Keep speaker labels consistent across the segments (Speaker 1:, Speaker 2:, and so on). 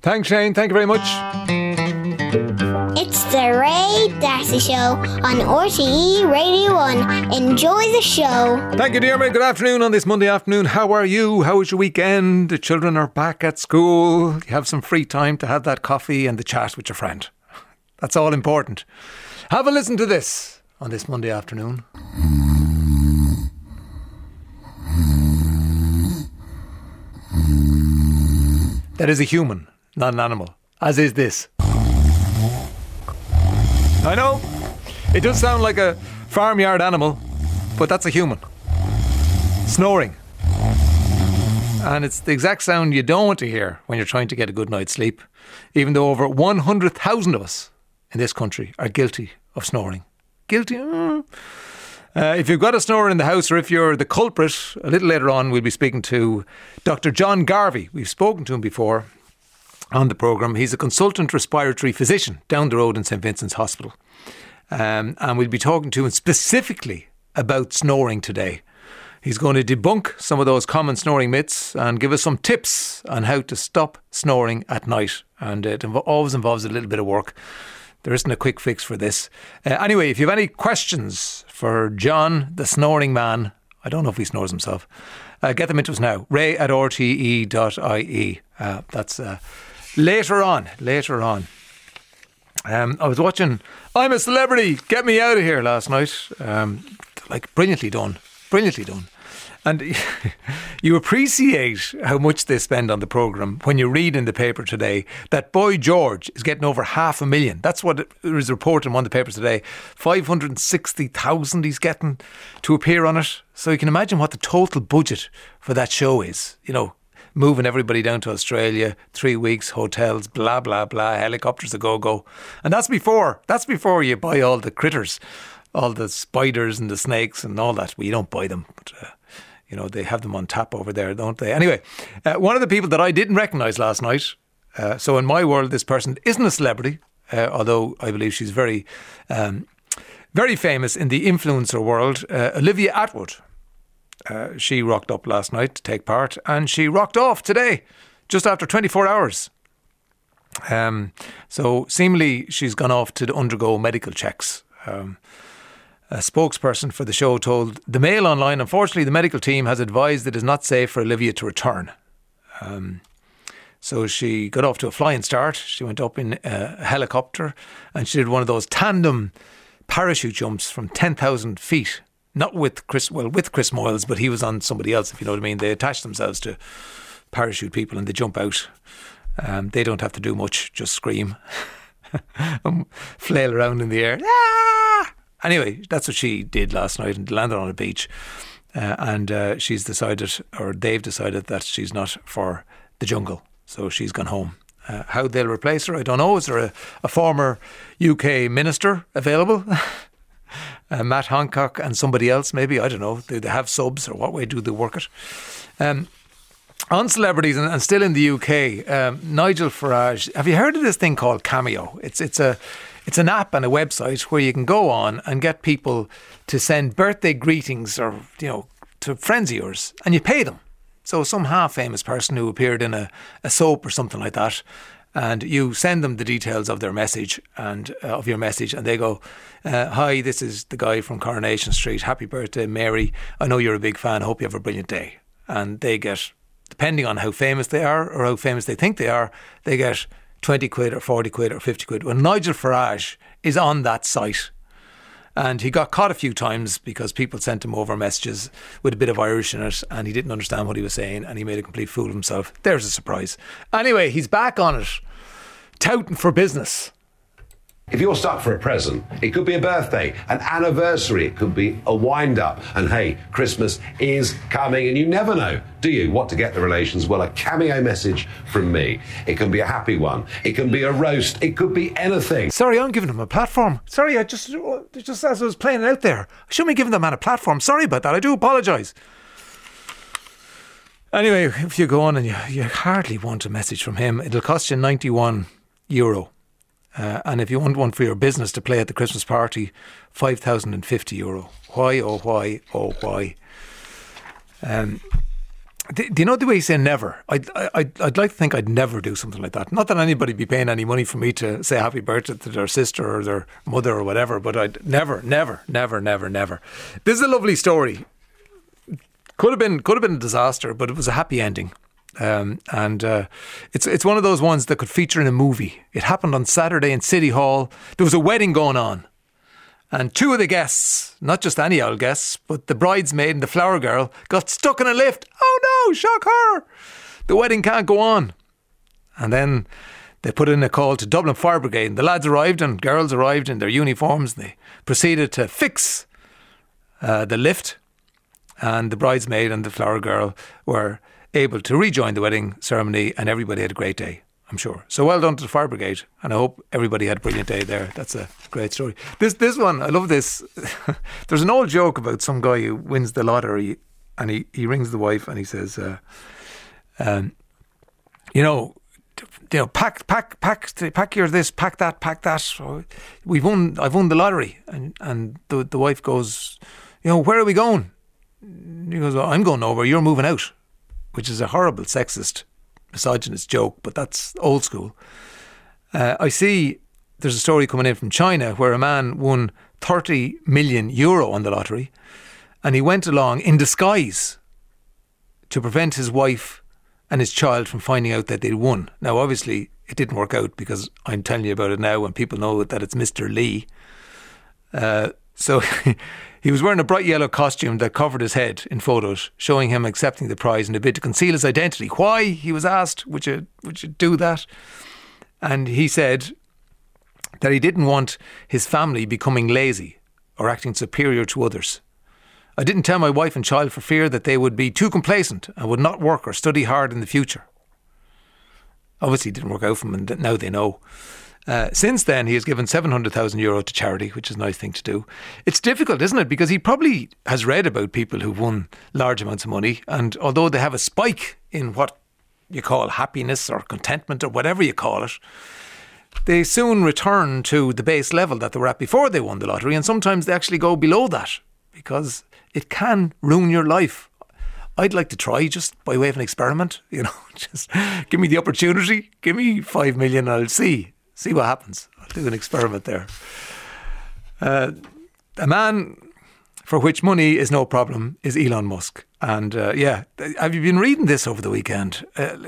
Speaker 1: Thanks, Shane. Thank you very much.
Speaker 2: It's the Ray Darcy Show on RTE Radio 1. Enjoy the show.
Speaker 1: Thank you, Diarmaid. Good afternoon on this Monday afternoon. How are you? How was your weekend? The children are back at school. You have some free time to have that coffee and the chat with your friend. That's all important. Have a listen to this on this Monday afternoon. That is a human, not an animal, as is this. I know, it does sound like a farmyard animal, but that's a human. Snoring. And it's the exact sound you don't want to hear when you're trying to get a good night's sleep, even though over 100,000 of us in this country are guilty of snoring. Guilty? If you've got a snorer in the house, or if you're the culprit, a little later on we'll be speaking to Dr. John Garvey. We've spoken to him before on the programme. He's a consultant respiratory physician down the road in St Vincent's Hospital. And we'll be talking to him specifically about snoring today. He's going to debunk some of those common snoring myths and give us some tips on how to stop snoring at night. And it always involves a little bit of work. There isn't a quick fix for this. Anyway, if you have any questions for John, the snoring man, I don't know if he snores himself, get them into us now. ray@rte.ie. That's later on. I was watching I'm a Celebrity, Get Me Out of Here last night. Brilliantly done. And you appreciate how much they spend on the programme when you read in the paper today that Boy George is getting over 500,000. That's what it was reported in one of the papers today. 560,000 he's getting to appear on it. So you can imagine what the total budget for that show is. You know, moving everybody down to Australia, 3 weeks, hotels, blah, blah, blah, helicopters a go-go. And that's before you buy all the critters, all the spiders and the snakes and all that. Well, you don't buy them, but they have them on tap over there, don't they? Anyway, one of the people that I didn't recognise last night, so in my world this person isn't a celebrity, although I believe she's very, very famous in the influencer world, Olivia Attwood. She rocked up last night to take part, and she rocked off today, just after 24 hours. So seemingly she's gone off to undergo medical checks. A spokesperson for the show told the Mail Online, unfortunately, the medical team has advised it is not safe for Olivia to return. So she got off to a flying start. She went up in a helicopter and she did one of those tandem parachute jumps from 10,000 feet. Not with Chris Moyles, but he was on somebody else, if you know what I mean. They attach themselves to parachute people and they jump out. They don't have to do much, just scream and flail around in the air. Ah! Anyway, that's what she did last night and landed on a beach. And she's decided, or they've decided, that she's not for the jungle. So she's gone home. How they'll replace her, I don't know. Is there a former UK minister available? Matt Hancock and somebody else, maybe. I don't know. Do they have subs, or what way do they work it? On celebrities, and still in the UK, Nigel Farage. Have you heard of this thing called Cameo? It's an app and a website where you can go on and get people to send birthday greetings, or to friends of yours, and you pay them. So some half-famous person who appeared in a soap or something like that, and you send them the details of their message and of your message, and they go, "Hi, this is the guy from Coronation Street. Happy birthday, Mary. I know you're a big fan. I hope you have a brilliant day." And they get, depending on how famous they are or how famous they think they are, they get 20 quid or 40 quid or 50 quid. Well, Nigel Farage is on that site. And he got caught a few times because people sent him over messages with a bit of Irish in it, and he didn't understand what he was saying, and he made a complete fool of himself. There's a surprise. Anyway, he's back on it, touting for business.
Speaker 3: If you're stuck for a present, it could be a birthday, an anniversary, it could be a wind-up. And hey, Christmas is coming, and you never know, do you, what to get the relations? Well, a Cameo message from me. It can be a happy one. It can be a roast. It could be anything.
Speaker 1: Sorry, I'm giving them a platform. Sorry, I just as I was playing it out there, I shouldn't be giving them a platform. Sorry about that. I do apologise. Anyway, if you go on and you hardly want a message from him, it'll cost you €91. And if you want one for your business to play at the Christmas party, €5,050. Why, oh why, oh why? Do you know the way you say never? I'd like to think I'd never do something like that. Not that anybody be paying any money for me to say happy birthday to their sister or their mother or whatever, but I'd never. This is a lovely story. Could have been a disaster, but it was a happy ending. It's one of those ones that could feature in a movie. It happened on Saturday in City Hall. There was a wedding going on. And two of the guests, not just any old guests, but the bridesmaid and the flower girl, got stuck in a lift. Oh no, shock horror. The wedding can't go on. And then they put in a call to Dublin Fire Brigade. And the lads arrived and girls arrived in their uniforms. And they proceeded to fix the lift. And the bridesmaid and the flower girl were able to rejoin the wedding ceremony, and everybody had a great day, I'm sure. So well done to the Fire Brigade, and I hope everybody had a brilliant day there. That's a great story. This one, I love this. There's an old joke about some guy who wins the lottery, and he rings the wife and he says, pack your this, pack that. I've won the lottery, and the wife goes, where are we going? He goes, well, I'm going nowhere. You're moving out, which is a horrible sexist, misogynist joke, but that's old school. I see there's a story coming in from China where a man won 30 million euro on the lottery, and he went along in disguise to prevent his wife and his child from finding out that they'd won. Now, obviously, it didn't work out because I'm telling you about it now and people know that it's Mr. Lee. So he was wearing a bright yellow costume that covered his head in photos, showing him accepting the prize in a bid to conceal his identity. Why? He was asked, would you do that? And he said that he didn't want his family becoming lazy or acting superior to others. I didn't tell my wife and child for fear that they would be too complacent and would not work or study hard in the future. Obviously it didn't work out for him, and now they know. Since then, he has given €700,000 to charity, which is a nice thing to do. It's difficult, isn't it? Because he probably has read about people who've won large amounts of money, and although they have a spike in what you call happiness or contentment or whatever you call it, they soon return to the base level that they were at before they won the lottery, and sometimes they actually go below that because it can ruin your life. I'd like to try, just by way of an experiment, just give me the opportunity, give me 5 million and I'll see what happens. I'll do an experiment there. A man for which money is no problem is Elon Musk. And have you been reading this over the weekend?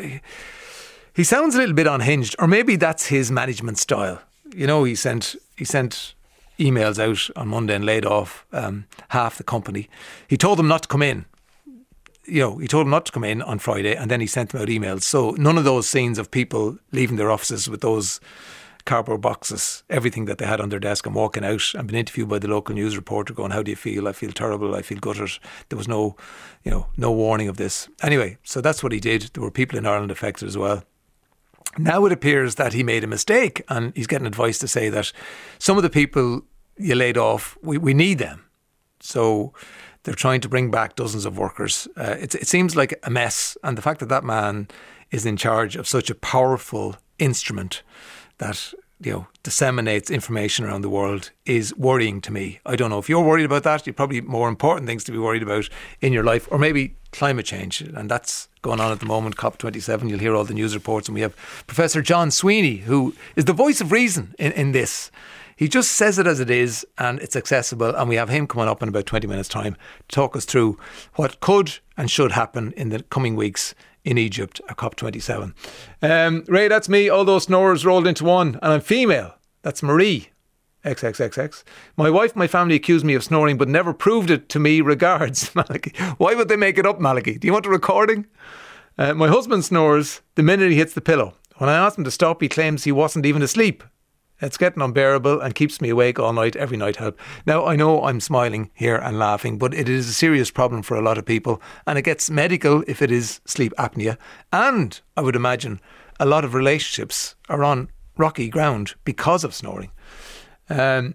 Speaker 1: He sounds a little bit unhinged, or maybe that's his management style. He sent emails out on Monday and laid off half the company. He told them not to come in. He told them not to come in on Friday, and then he sent them out emails. So none of those scenes of people leaving their offices with those cardboard boxes, everything that they had on their desk, and walking out and being interviewed by the local news reporter going, how do you feel? I feel terrible. I feel gutted. There was no warning of this. Anyway, so that's what he did. There were people in Ireland affected as well. Now it appears that he made a mistake, and he's getting advice to say that some of the people you laid off, we need them. So they're trying to bring back dozens of workers. It seems like a mess, and the fact that man is in charge of such a powerful instrument that disseminates information around the world is worrying to me. I don't know if you're worried about that. You're probably more important things to be worried about in your life, or maybe climate change, and that's going on at the moment. COP27, you'll hear all the news reports, and we have Professor John Sweeney, who is the voice of reason in this. He just says it as it is, and it's accessible, and we have him coming up in about 20 minutes' time to talk us through what could and should happen in the coming weeks in Egypt at COP27. Ray, that's me. All those snorers rolled into one, and I'm female. That's Marie. XXXX. My wife and my family accused me of snoring but never proved it to me. Regards, Malachi. Why would they make it up, Malachi? Do you want a recording? My husband snores the minute he hits the pillow. When I asked him to stop, he claims he wasn't even asleep. It's getting unbearable and keeps me awake all night, every night help. Now, I know I'm smiling here and laughing, but it is a serious problem for a lot of people, and it gets medical if it is sleep apnea. And I would imagine a lot of relationships are on rocky ground because of snoring. Get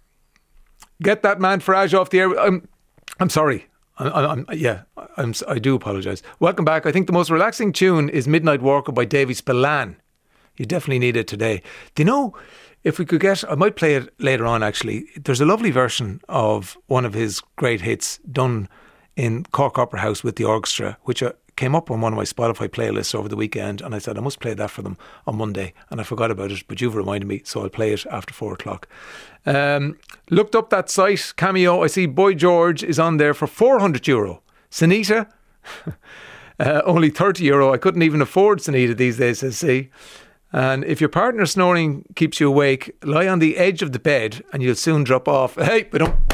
Speaker 1: that man Farage off the air. I'm sorry. I do apologise. Welcome back. I think the most relaxing tune is Midnight Walker by Davy Spillane. You definitely need it today. Do you know, if we could get, I might play it later on actually, there's a lovely version of one of his great hits done in Cork Opera House with the orchestra, which came up on one of my Spotify playlists over the weekend, and I said I must play that for them on Monday, and I forgot about it, but you've reminded me, so I'll play it after 4 o'clock. Looked up that site, Cameo. I see Boy George is on there for €400. Sanita, only €30. I couldn't even afford Sanita these days, says C. And if your partner snoring keeps you awake, lie on the edge of the bed and you'll soon drop off. Hey, but don't.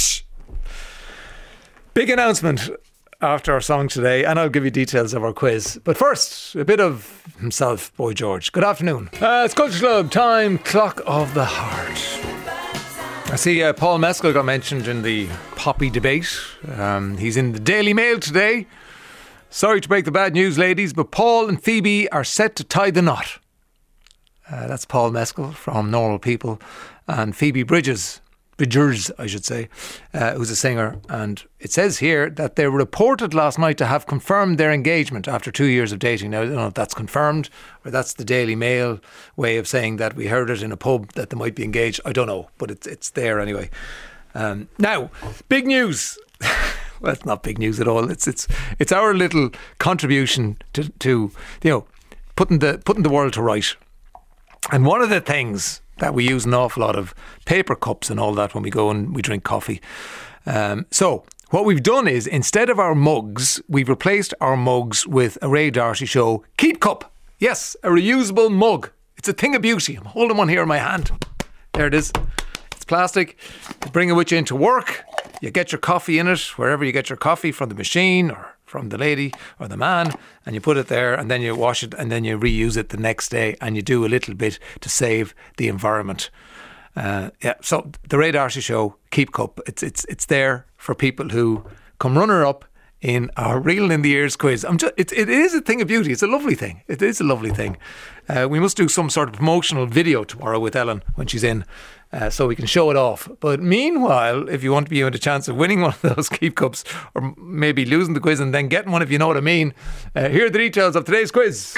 Speaker 1: Big announcement after our song today, and I'll give you details of our quiz. But first, a bit of himself, Boy George. Good afternoon. It's Culture Club time, Clock of the Heart. I see Paul Mescal got mentioned in the Poppy debate. He's in the Daily Mail today. Sorry to break the bad news, ladies, but Paul and Phoebe are set to tie the knot. That's Paul Mescal from Normal People, and Phoebe Bridgers, I should say, who's a singer. And it says here that they were reported last night to have confirmed their engagement after 2 years of dating. Now, I don't know if that's confirmed or that's the Daily Mail way of saying that we heard it in a pub that they might be engaged. I don't know, but it's there anyway. Now, big news. Well, it's not big news at all. It's our little contribution to putting the world to right. And one of the things that we use an awful lot of paper cups and all that when we go and we drink coffee. So what we've done is, instead of our mugs, we've replaced our mugs with a Ray D'Arcy Show Keep Cup. Yes, a reusable mug. It's a thing of beauty. I'm holding one here in my hand. There it is. It's plastic. You bring it with you into work. You get your coffee in it, wherever you get your coffee, from the machine or from the lady or the man, and you put it there, and then you wash it, and then you reuse it the next day, and you do a little bit to save the environment. So the Ray D'Arcy Show Keep Cup, it's there for people who come runner up in our Reeling in the Ears quiz. It is a thing of beauty. It's a lovely thing. It is a lovely thing. We must do some sort of promotional video tomorrow with Ellen when she's in, so we can show it off. But meanwhile, if you want to be in a chance of winning one of those Keep Cups, or maybe losing the quiz and then getting one, if you know what I mean, here are the details of today's quiz.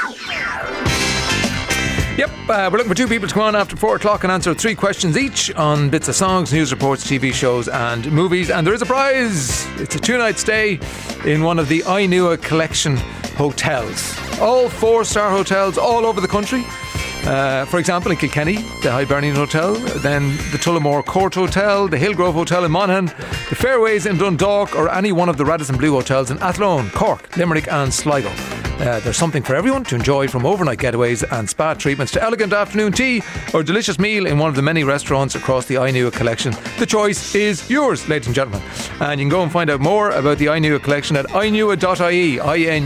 Speaker 1: Yep, we're looking for 2 people to come on after 4 o'clock and answer 3 questions each on bits of songs, news reports, TV shows and movies. And there is a prize. It's a 2-night stay in one of the Ainua Collection hotels. All 4-star hotels all over the country. For example, in Kilkenny, the Hibernian Hotel, then the Tullamore Court Hotel, the Hillgrove Hotel in Monaghan, the Fairways in Dundalk, or any one of the Radisson Blu hotels in Athlone, Cork, Limerick and Sligo. There's something for everyone to enjoy, from overnight getaways and spa treatments to elegant afternoon tea or a delicious meal in one of the many restaurants across the Ainua Collection. The choice is yours, ladies and gentlemen. And you can go and find out more about the Ainua Collection at ainua.ie,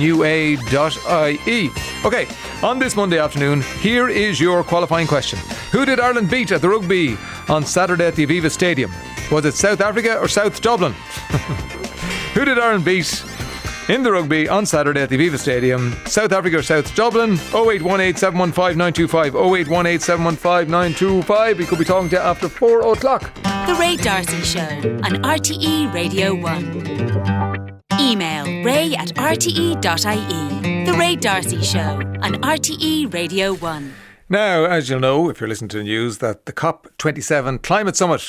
Speaker 1: inua.ie. OK, on this Monday afternoon, here is your qualifying question. Who did Ireland beat at the rugby on Saturday at the Aviva Stadium? Was it South Africa or South Dublin? Who did Ireland beat in the rugby on Saturday at the Aviva Stadium? South Africa or South Dublin? 0818 715 925, 0818 715 925. We could be talking to you after 4 o'clock.
Speaker 4: The Ray D'Arcy Show on RTE Radio 1. Email ray@rte.ie. The Ray D'Arcy Show on RTE Radio 1.
Speaker 1: Now, as you'll know, if you're listening to the news, that the COP27 Climate Summit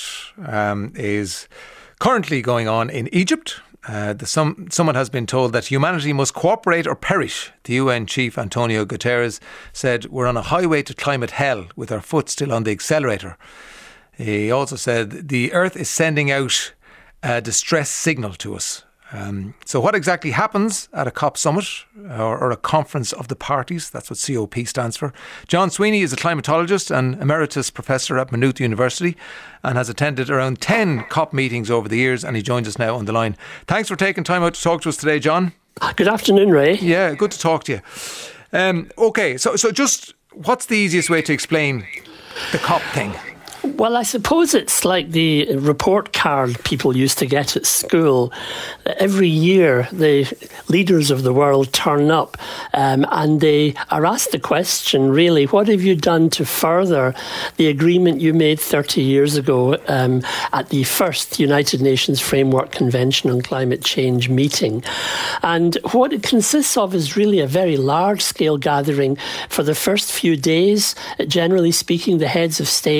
Speaker 1: is currently going on in Egypt. The summit has been told that humanity must cooperate or perish. The UN chief Antonio Guterres said we're on a highway to climate hell with our foot still on the accelerator. He also said the Earth is sending out a distress signal to us. So what exactly happens at a COP summit or a conference of the parties? That's what COP stands for. John Sweeney is a climatologist and emeritus professor at Maynooth University and has attended around 10 COP meetings over the years, and he joins us now on the line. Thanks for taking time out to talk to us today, John.
Speaker 5: Good afternoon, Ray.
Speaker 1: Yeah, good to talk to you. OK, so just what's the easiest way to explain the COP thing?
Speaker 5: Well, I suppose it's like the report card people used to get at school. Every year, the leaders of the world turn up and they are asked the question, really, what have you done to further the agreement you made 30 years ago at the first United Nations Framework Convention on Climate Change meeting? And what it consists of is really a very large-scale gathering for the first few days. Generally speaking, the heads of state, the heads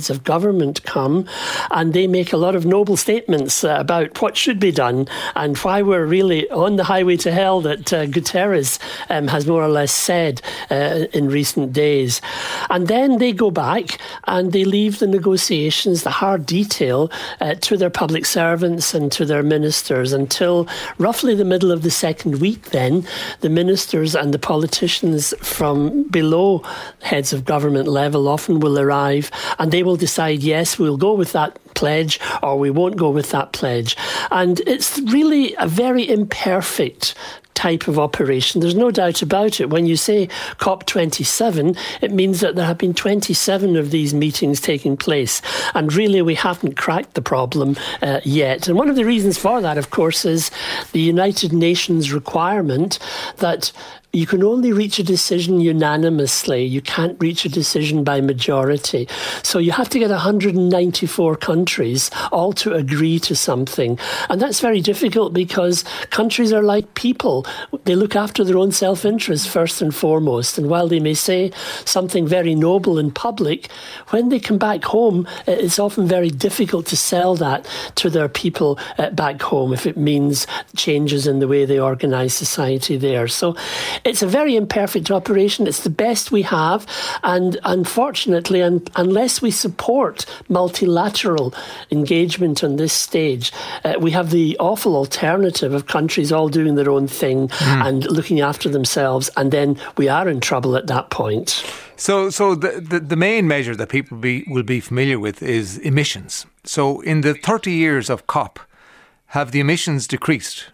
Speaker 5: heads of government come, and they make a lot of noble statements about what should be done and why we're really on the highway to hell that Guterres has more or less said in recent days. And then they go back and they leave the negotiations, the hard detail, to their public servants and to their ministers until roughly the middle of the second week. Then the ministers and the politicians from below heads of government level often will arrive, and they will decide, yes, we'll go with that pledge or we won't go with that pledge. And it's really a very imperfect type of operation. There's no doubt about it. When you say COP27, it means that there have been 27 of these meetings taking place. And really, we haven't cracked the problem yet. And one of the reasons for that, of course, is the United Nations requirement that you can only reach a decision unanimously. You can't reach a decision by majority. So you have to get 194 countries all to agree to something. And that's very difficult because countries are like people. They look after their own self-interest first and foremost. And while they may say something very noble in public, when they come back home, it's often very difficult to sell that to their people back home if it means changes in the way they organise society there. So it's a very imperfect operation. It's the best we have. And unfortunately, unless we support multilateral engagement on this stage, we have the awful alternative of countries all doing their own thing and looking after themselves. And then we are in trouble at that point.
Speaker 1: So the main measure that people will be familiar with is emissions. So in the 30 years of COP, have the emissions decreased?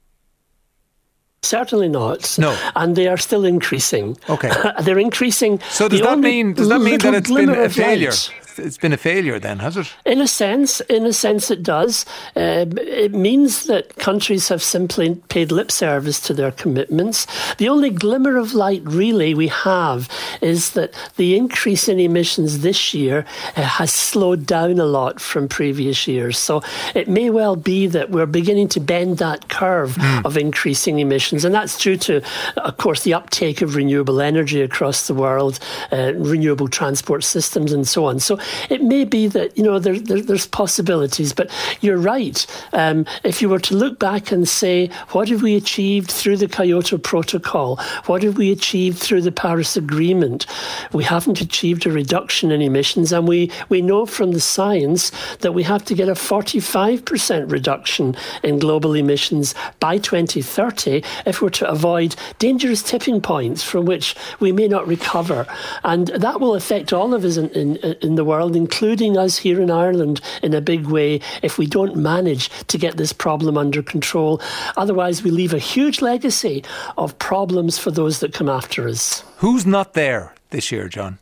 Speaker 5: Certainly not.
Speaker 1: No.
Speaker 5: And they are still increasing.
Speaker 1: Okay.
Speaker 5: They're increasing.
Speaker 1: So does that mean that it's been a failure?
Speaker 5: Light.
Speaker 1: It's been a failure then, has it?
Speaker 5: In a sense it does. It means that countries have simply paid lip service to their commitments. The only glimmer of light really we have is that the increase in emissions this year has slowed down a lot from previous years. So it may well be that we're beginning to bend that curve of increasing emissions. And that's due to, of course, the uptake of renewable energy across the world, renewable transport systems and so on. So it may be that, there's possibilities, but you're right. If you were to look back and say, what have we achieved through the Kyoto Protocol? What have we achieved through the Paris Agreement? We haven't achieved a reduction in emissions, and we know from the science that we have to get a 45% reduction in global emissions by 2030 if we're to avoid dangerous tipping points from which we may not recover. And that will affect all of us in the world, including us here in Ireland in a big way, if we don't manage to get this problem under control. Otherwise, we leave a huge legacy of problems for those that come after us.
Speaker 1: Who's not there this year, John?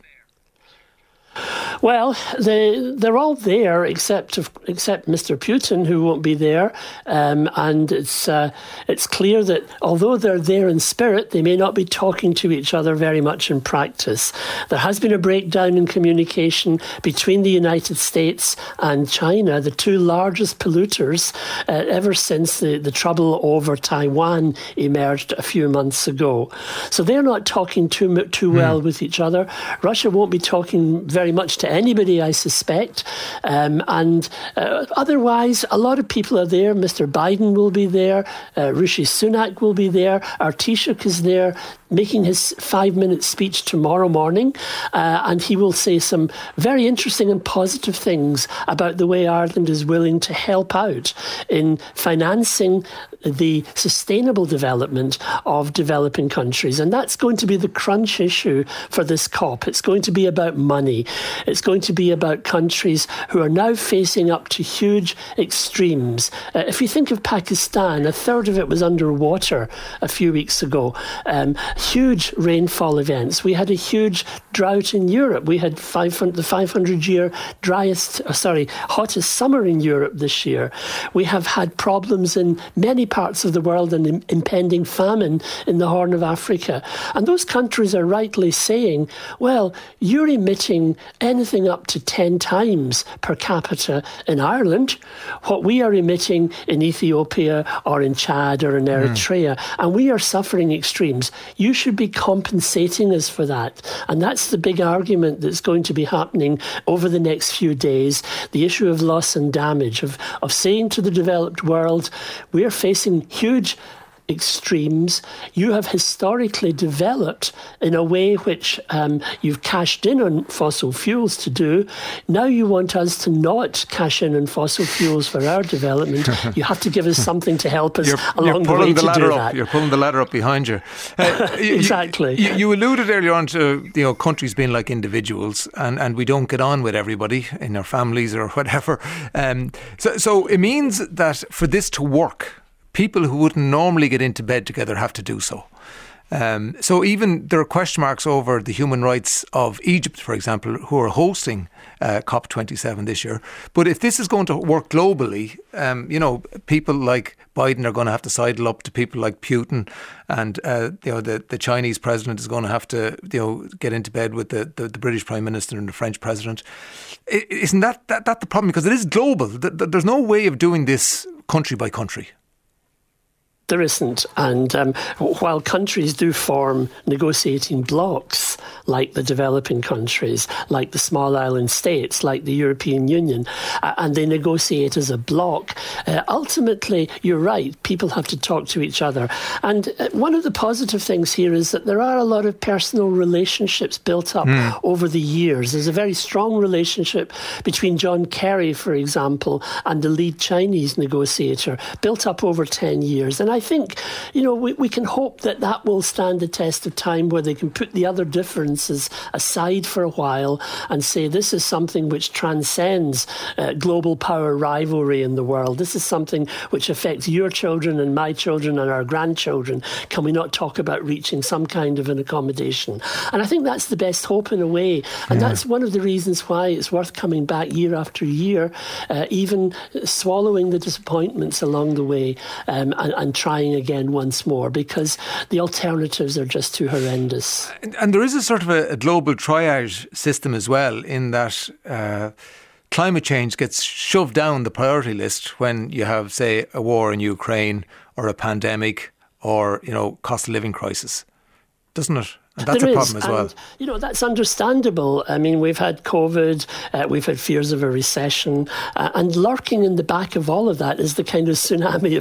Speaker 5: Well, they're all there except Mr. Putin, who won't be there. And it's clear that although they're there in spirit, they may not be talking to each other very much in practice. There has been a breakdown in communication between the United States and China, the two largest polluters, ever since the trouble over Taiwan emerged a few months ago. So they're not talking too well with each other. Russia won't be talking very much to anybody, I suspect. Otherwise, a lot of people are there. Mr. Biden will be there. Rishi Sunak will be there. Our Taoiseach is there, making his 5-minute speech tomorrow morning. And he will say some very interesting and positive things about the way Ireland is willing to help out in financing the sustainable development of developing countries. And that's going to be the crunch issue for this COP. It's going to be about money. It's going to be about countries who are now facing up to huge extremes. If you think of Pakistan, a third of it was underwater a few weeks ago. Huge rainfall events. We had a huge drought in Europe. We had the 500-year hottest summer in Europe this year. We have had problems in many parts of the world and impending famine in the Horn of Africa. And those countries are rightly saying, well, you're emitting anything anything up to 10 times per capita in Ireland what we are emitting in Ethiopia or in Chad or in Eritrea, and we are suffering extremes. You should be compensating us for that. And that's the big argument that's going to be happening over the next few days, the issue of loss and damage, of saying to the developed world, we're facing huge extremes. You have historically developed in a way which you've cashed in on fossil fuels to do. Now you want us to not cash in on fossil fuels for our development. You have to give us something to help us along the way to do that.
Speaker 1: You're pulling the ladder up behind you.
Speaker 5: Exactly.
Speaker 1: You alluded earlier on to countries being like individuals, and we don't get on with everybody in our families or whatever. So it means that for this to work, people who wouldn't normally get into bed together have to do so. So even there are question marks over the human rights of Egypt, for example, who are hosting COP27 this year. But if this is going to work globally, people like Biden are going to have to sidle up to people like Putin, and the Chinese president is going to have to get into bed with the British Prime Minister and the French president. Isn't that the problem? Because it is global. There's no way of doing this country by country.
Speaker 5: There isn't. And while countries do form negotiating blocs, like the developing countries, like the small island states, like the European Union, and they negotiate as a bloc, ultimately, you're right, people have to talk to each other. And one of the positive things here is that there are a lot of personal relationships built up over the years. There's a very strong relationship between John Kerry, for example, and the lead Chinese negotiator, built up over 10 years. And I think, we can hope that will stand the test of time, where they can put the other differences aside for a while and say this is something which transcends global power rivalry in the world. This is something which affects your children and my children and our grandchildren. Can we not talk about reaching some kind of an accommodation? And I think that's the best hope in a way. And that's one of the reasons why it's worth coming back year after year, even swallowing the disappointments along the way and trying again once more, because the alternatives are just too horrendous.
Speaker 1: And there is a sort of a global triage system as well, in that climate change gets shoved down the priority list when you have, say, a war in Ukraine or a pandemic or, cost of living crisis, doesn't it? And that's a problem as well.
Speaker 5: And, that's understandable. I mean, we've had COVID, we've had fears of a recession, and lurking in the back of all of that is the kind of tsunami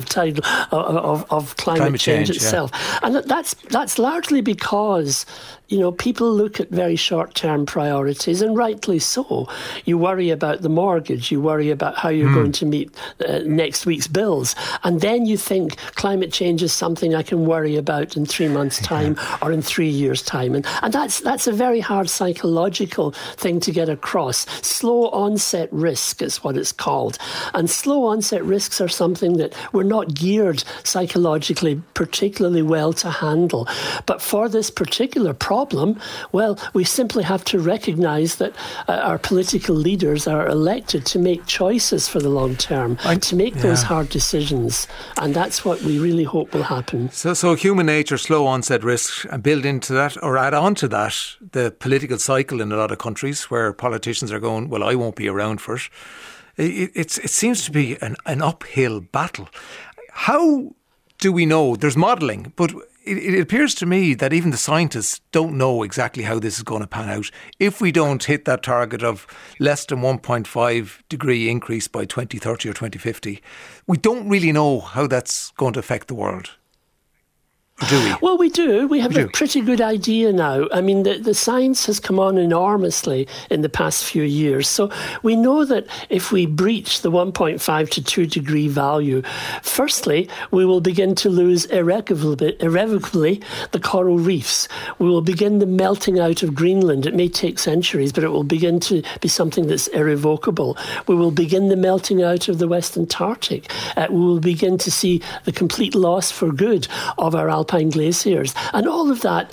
Speaker 5: of climate change itself. Yeah. And that's largely because people look at very short-term priorities, and rightly so. You worry about the mortgage, you worry about how you're going to meet next week's bills, and then you think climate change is something I can worry about in 3 months' time or in 3 years' time. And that's a very hard psychological thing to get across. Slow onset risk is what it's called. And slow onset risks are something that we're not geared psychologically particularly well to handle. But for this particular problem, well, we simply have to recognise that our political leaders are elected to make choices for the long term, to make those hard decisions. And that's what we really hope will happen.
Speaker 1: So human nature, slow onset risks, and build into that, or add on to that, the political cycle in a lot of countries where politicians are going, well, I won't be around for it. It seems to be an uphill battle. How do we know? There's modelling, but it appears to me that even the scientists don't know exactly how this is going to pan out. If we don't hit that target of less than 1.5 degree increase by 2030 or 2050, we don't really know how that's going to affect the world. Do we?
Speaker 5: Well, we do. We have a pretty good idea now. I mean, the science has come on enormously in the past few years. So we know that if we breach the 1.5 to 2 degree value, firstly, we will begin to lose irrevocably the coral reefs. We will begin the melting out of Greenland. It may take centuries, but it will begin to be something that's irrevocable. We will begin the melting out of the West Antarctic. We will begin to see the complete loss for good of our alpine alpine glaciers. And all of that,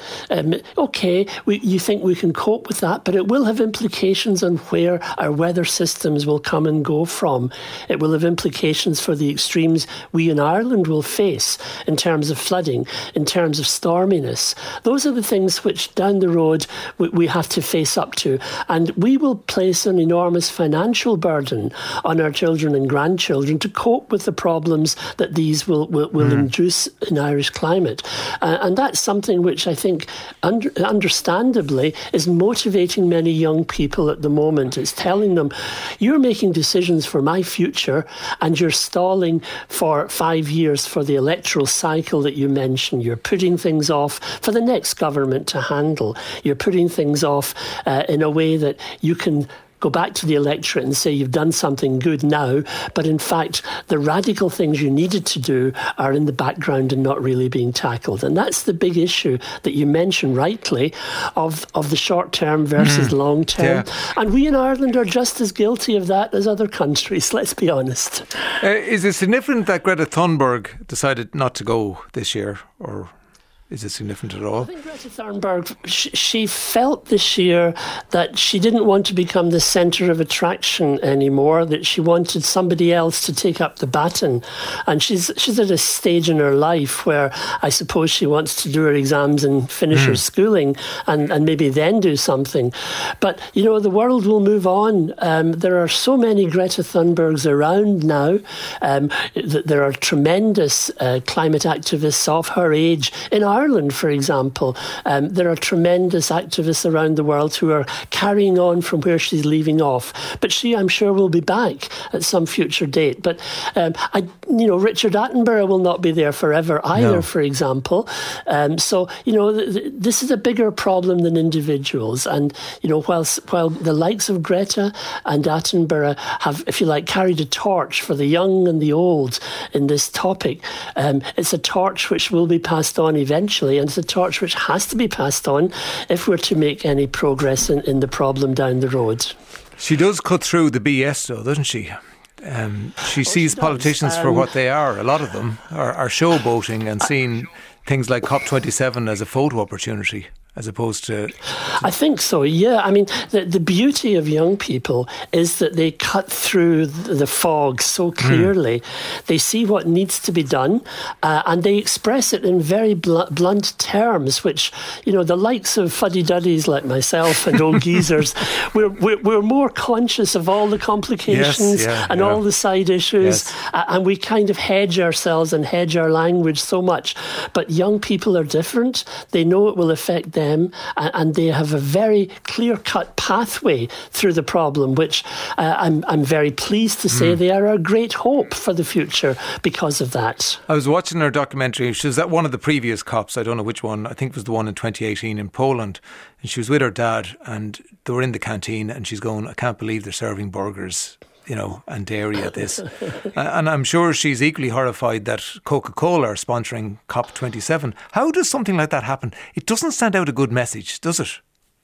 Speaker 5: you think we can cope with that, but it will have implications on where our weather systems will come and go from. It will have implications for the extremes we in Ireland will face in terms of flooding, in terms of storminess. Those are the things which down the road we have to face up to. And we will place an enormous financial burden on our children and grandchildren to cope with the problems that these will induce in Irish climate. And that's something which I think, understandably, is motivating many young people at the moment. It's telling them, you're making decisions for my future and you're stalling for 5 years for the electoral cycle that you mentioned. You're putting things off for the next government to handle. You're putting things off in a way that you can go back to the electorate and say you've done something good now, but in fact the radical things you needed to do are in the background and not really being tackled. And that's the big issue that you mentioned rightly of the short term versus long term. Yeah. And we in Ireland are just as guilty of that as other countries, let's be honest.
Speaker 1: Is it significant that Greta Thunberg decided not to go this year, or is it significant at all?
Speaker 5: I think Greta Thunberg, she felt this year that she didn't want to become the centre of attraction anymore, that she wanted somebody else to take up the baton. And she's at a stage in her life where I suppose she wants to do her exams and finish her schooling and maybe then do something. But, the world will move on. There are so many Greta Thunbergs around now. There are tremendous climate activists of her age in Ireland, for example. There are tremendous activists around the world who are carrying on from where she's leaving off. But she, I'm sure, will be back at some future date. But, Richard Attenborough will not be there forever either, for example. So, this is a bigger problem than individuals. And, while the likes of Greta and Attenborough have, if you like, carried a torch for the young and the old in this topic, it's a torch which will be passed on eventually. And it's a torch which has to be passed on if we're to make any progress in the problem down the road.
Speaker 1: She does cut through the BS though, doesn't she? She sees politicians for what they are. A lot of them are showboating and seeing things like COP27 as a photo opportunity, as opposed to...
Speaker 5: I think so, yeah. I mean, the beauty of young people is that they cut through the fog so clearly. They see what needs to be done and they express it in very blunt terms, which, the likes of fuddy-duddies like myself and old geezers, we're more conscious of all the complications and all the side issues, and we kind of hedge ourselves and hedge our language so much. But young people are different. They know it will affect them, and they have a very clear-cut pathway through the problem, which I'm very pleased to say they are a great hope for the future because of that.
Speaker 1: I was watching her documentary. She was at one of the previous COPs. I don't know which one. I think it was the one in 2018 in Poland. And she was with her dad, and they were in the canteen, and she's going, I can't believe they're serving burgers, and dairy at this. And I'm sure she's equally horrified that Coca-Cola are sponsoring COP27. How does something like that happen? It doesn't send out a good message, does it?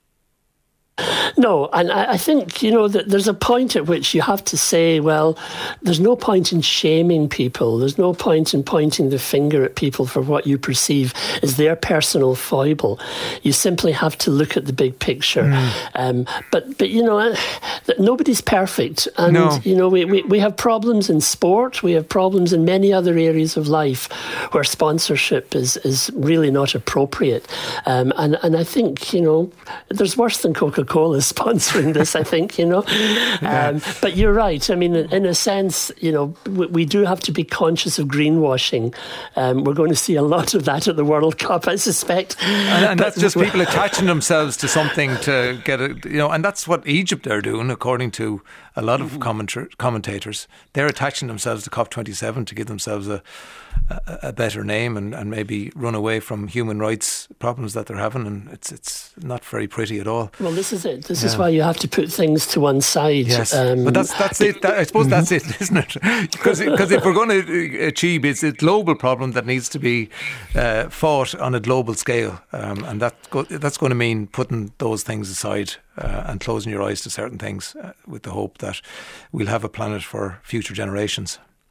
Speaker 5: No, and I think, that there's a point at which you have to say, well, there's no point in shaming people. There's no point in pointing the finger at people for what you perceive as their personal foible. You simply have to look at the big picture. But nobody's perfect. And, we have problems in sport. We have problems in many other areas of life where sponsorship is really not appropriate. And I think, there's worse than Coca-Cola sponsoring this, I think, But you're right. I mean, in a sense, we do have to be conscious of greenwashing. We're going to see a lot of that at the World Cup, I suspect.
Speaker 1: And that's just people attaching themselves to something to get it, and that's what Egypt are doing, according to a lot of commentators. They're attaching themselves to COP27 to give themselves a better name and maybe run away from human rights problems that they're having, and it's not very pretty at all.
Speaker 5: Well, this is it. This is why you have to put things to one side.
Speaker 1: Yes, but that's it. I suppose that's it, isn't it? Because if we're going to achieve, it's a global problem that needs to be fought on a global scale, and that's going to mean putting those things aside and closing your eyes to certain things with the hope that we'll have a planet for future generations.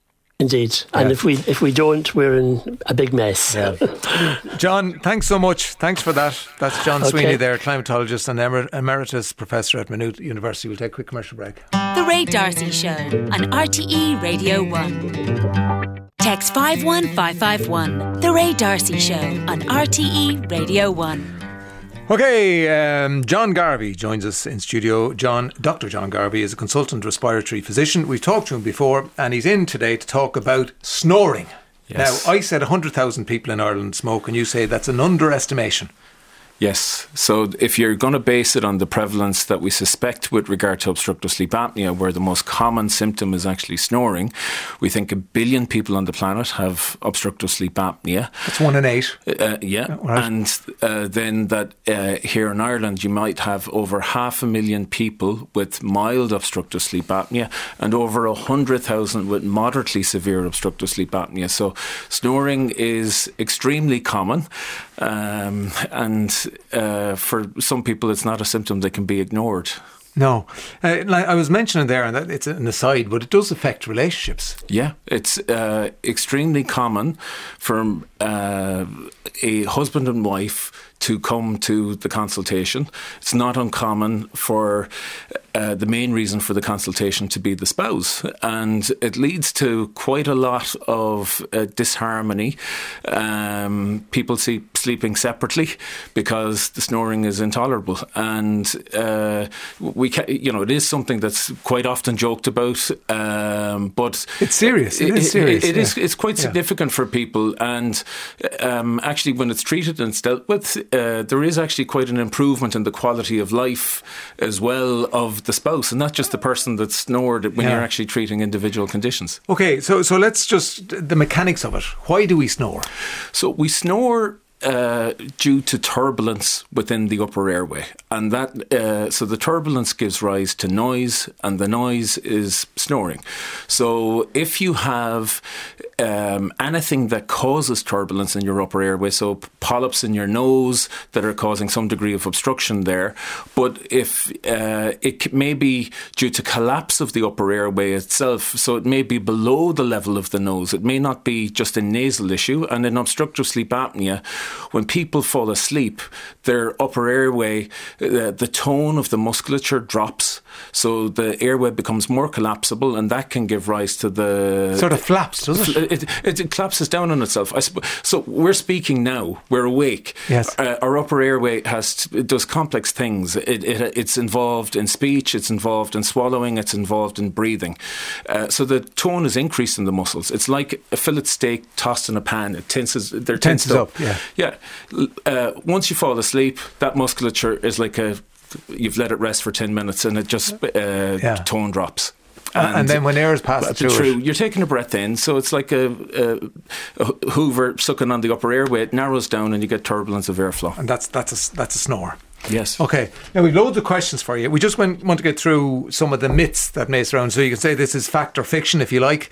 Speaker 5: Indeed. And if we don't, we're in a big mess.
Speaker 1: Yeah. John, thanks so much. Thanks for that. That's John Sweeney there, climatologist and emeritus professor at Maynooth University. We'll take a quick commercial break.
Speaker 4: The Ray D'Arcy Show on RTE Radio 1. Text 51551. The Ray D'Arcy Show on RTE Radio 1.
Speaker 1: Okay, John Garvey joins us in studio. Dr. John Garvey is a consultant respiratory physician. We've talked to him before, and he's in today to talk about snoring.
Speaker 6: Yes.
Speaker 1: Now, I said 100,000 people in Ireland smoke, and you say that's an underestimation.
Speaker 6: Yes. So if you're going to base it on the prevalence that we suspect with regard to obstructive sleep apnea, where the most common symptom is actually snoring, we think 1 billion people on the planet have obstructive sleep apnea.
Speaker 1: That's 1 in 8.
Speaker 6: Yeah.
Speaker 1: Right.
Speaker 6: And then that here in Ireland, you might have over 500,000 people with mild obstructive sleep apnea and over 100,000 with moderately severe obstructive sleep apnea. So snoring is extremely common. And for some people, it's not a symptom that can be ignored.
Speaker 1: No. Like I was mentioning there, and it's an aside, but it does affect relationships.
Speaker 6: Yeah, it's extremely common for a husband and wife to come to the consultation. It's not uncommon for the main reason for the consultation to be the spouse, and it leads to quite a lot of disharmony. People sleeping separately because the snoring is intolerable, and it is something that's quite often joked about, but
Speaker 1: it's serious. It is serious.
Speaker 6: It's quite significant for people, and actually, when it's treated and it's dealt with, there is actually quite an improvement in the quality of life as well of the spouse, and not just the person that snored when you're actually treating individual conditions.
Speaker 1: Okay, so let's just, the mechanics of it. Why do we snore?
Speaker 6: So we snore due to turbulence within the upper airway, and that so the turbulence gives rise to noise, and the noise is snoring. So if you have anything that causes turbulence in your upper airway, so polyps in your nose that are causing some degree of obstruction there, but if it may be due to collapse of the upper airway itself, so it may be below the level of the nose, it may not be just a nasal issue. And in obstructive sleep apnea, when people fall asleep, their upper airway, the tone of the musculature drops, so the airway becomes more collapsible, and that can give rise to the...
Speaker 1: Sort of flaps, does it?
Speaker 6: It collapses down on itself. So we're speaking now, we're awake.
Speaker 1: Yes.
Speaker 6: Our upper airway does complex things. It's involved in speech, it's involved in swallowing, it's involved in breathing. So the tone is increased in the muscles. It's like a fillet steak tossed in a pan. It tenses up. Yeah. Once you fall asleep, that musculature is like you've let it rest for 10 minutes and it just tone drops.
Speaker 1: And then when air is passed through
Speaker 6: you're taking a breath in, so it's like a Hoover sucking on the upper airway. It narrows down and you get turbulence of airflow.
Speaker 1: And that's a snore.
Speaker 6: Yes.
Speaker 1: Okay. Now we've loads of questions for you. We just want to get through some of the myths that may surround. So you can say this is fact or fiction if you like.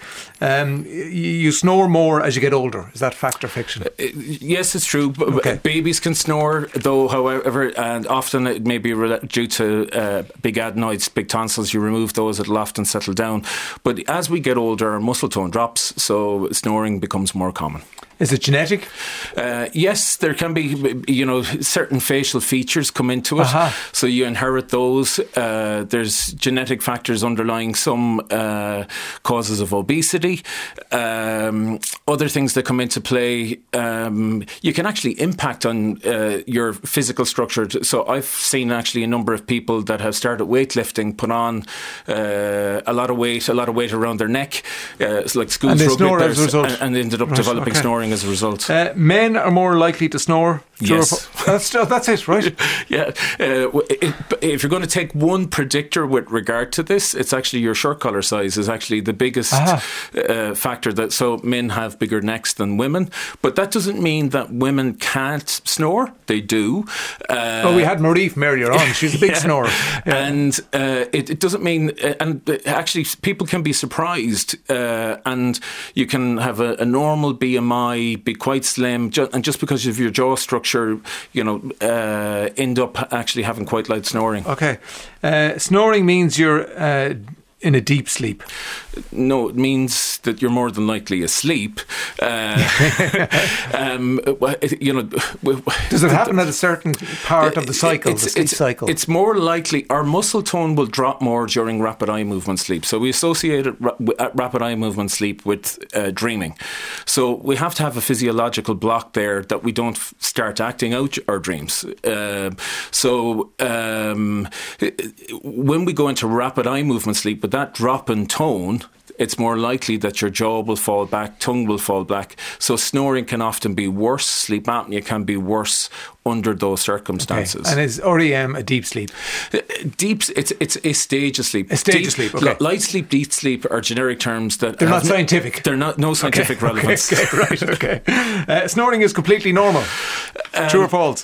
Speaker 1: You snore more as you get older. Is that fact or fiction?
Speaker 6: Yes, it's true.
Speaker 1: Okay.
Speaker 6: Babies can snore, though, however, and often it may be due to big adenoids, big tonsils. You remove those, it'll often settle down. But as we get older, our muscle tone drops, so snoring becomes more common.
Speaker 1: Is it genetic?
Speaker 6: Yes, there can be, certain facial features come into it. So you inherit those. There's genetic factors underlying some causes of obesity. Other things that come into play, you can actually impact on your physical structure. So I've seen actually a number of people that have started weightlifting, put on a lot of weight around their neck. It's like school rugby, and they ended up developing snoring as a result.
Speaker 1: Men are more likely to snore.
Speaker 6: Yes.
Speaker 1: That's it, right?
Speaker 6: Yeah. If you're going to take one predictor with regard to this, it's actually your shirt collar size is actually the biggest factor. So men have bigger necks than women, but that doesn't mean that women can't snore. They do.
Speaker 1: Well, we had Marie from earlier on. She's a big snorer. Yeah.
Speaker 6: And it doesn't mean... and actually, people can be surprised, and you can have a normal BMI, be quite slim, and just because of your jaw structure, end up actually having quite loud snoring.
Speaker 1: Okay. Snoring means you're in a deep sleep.
Speaker 6: No, it means that you're more than likely asleep.
Speaker 1: Does it happen at a certain part of the cycle, the sleep cycle?
Speaker 6: It's more likely our muscle tone will drop more during rapid eye movement sleep. So we associate rapid eye movement sleep with dreaming. So we have to have a physiological block there that we don't start acting out our dreams. When we go into rapid eye movement sleep with that drop in tone, it's more likely that your jaw will fall back, tongue will fall back. So snoring can often be worse. Sleep apnea can be worse under those circumstances.
Speaker 1: Okay. And is REM a deep sleep?
Speaker 6: Deep, it's a stage of sleep.
Speaker 1: A stage of sleep, okay.
Speaker 6: Light sleep, deep sleep are generic terms that...
Speaker 1: They're not scientific.
Speaker 6: They're not, no scientific relevance.
Speaker 1: Okay, right, okay. Snoring is completely normal. True or false?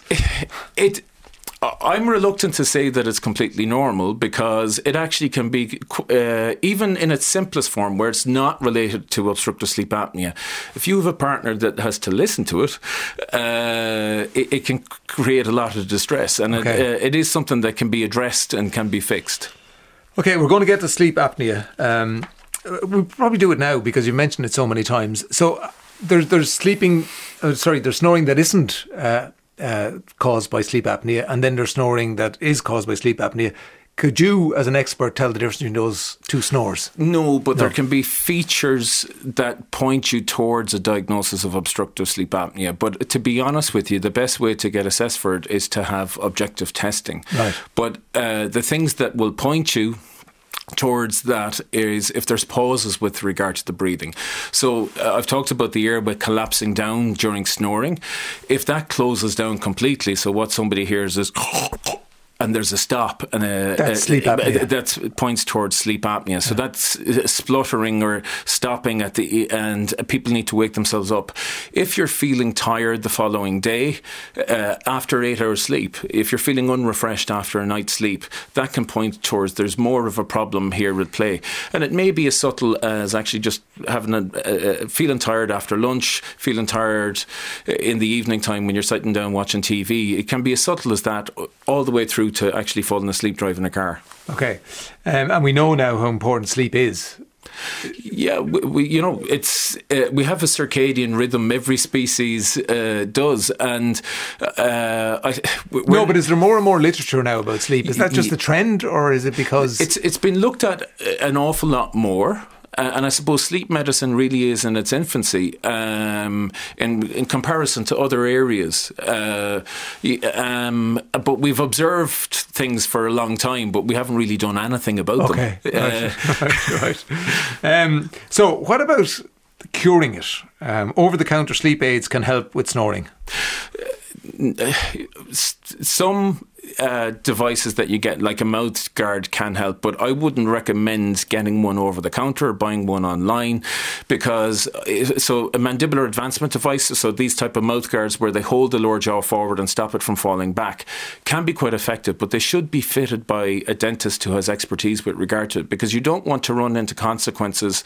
Speaker 6: I'm reluctant to say that it's completely normal because it actually can be, even in its simplest form, where it's not related to obstructive sleep apnea. If you have a partner that has to listen to it, it can create a lot of distress, and it is something that can be addressed and can be fixed. Okay,
Speaker 1: we're going to get to sleep apnea. We'll probably do it now because you mentioned it so many times. So there's snoring that isn't caused by sleep apnea, and then there's snoring that is caused by sleep apnea. Could you, as an expert, tell the difference between those two snores?
Speaker 6: No, but there can be features that point you towards a diagnosis of obstructive sleep apnea. But to be honest with you, the best way to get assessed for it is to have objective testing.
Speaker 1: Right.
Speaker 6: But the things that will point you towards that is if there's pauses with regard to the breathing. So I've talked about the airway collapsing down during snoring. If that closes down completely, so what somebody hears is and there's a stop, and
Speaker 1: that's sleep apnea.
Speaker 6: That points towards sleep apnea. So that's spluttering or stopping at the end. People need to wake themselves up. If you're feeling tired the following day after 8 hours sleep, if you're feeling unrefreshed after a night's sleep, that can point towards there's more of a problem here at play. And it may be as subtle as actually just having feeling tired after lunch, feeling tired in the evening time when you're sitting down watching TV. It can be as subtle as that, all the way through to actually falling asleep driving a car.
Speaker 1: Okay, and we know now how important sleep is.
Speaker 6: Yeah, we have a circadian rhythm. Every species does, and
Speaker 1: but is there more and more literature now about sleep? Is that just a trend, or is it because
Speaker 6: it's been looked at an awful lot more? And I suppose sleep medicine really is in its infancy in comparison to other areas. But we've observed things for a long time, but we haven't really done anything about them.
Speaker 1: Right. So what about curing it? Over-the-counter sleep aids can help with snoring.
Speaker 6: Some devices that you get, like a mouth guard, can help, but I wouldn't recommend getting one over the counter or buying one online, because so a mandibular advancement device, so these type of mouth guards where they hold the lower jaw forward and stop it from falling back, can be quite effective, but they should be fitted by a dentist who has expertise with regard to it, because you don't want to run into consequences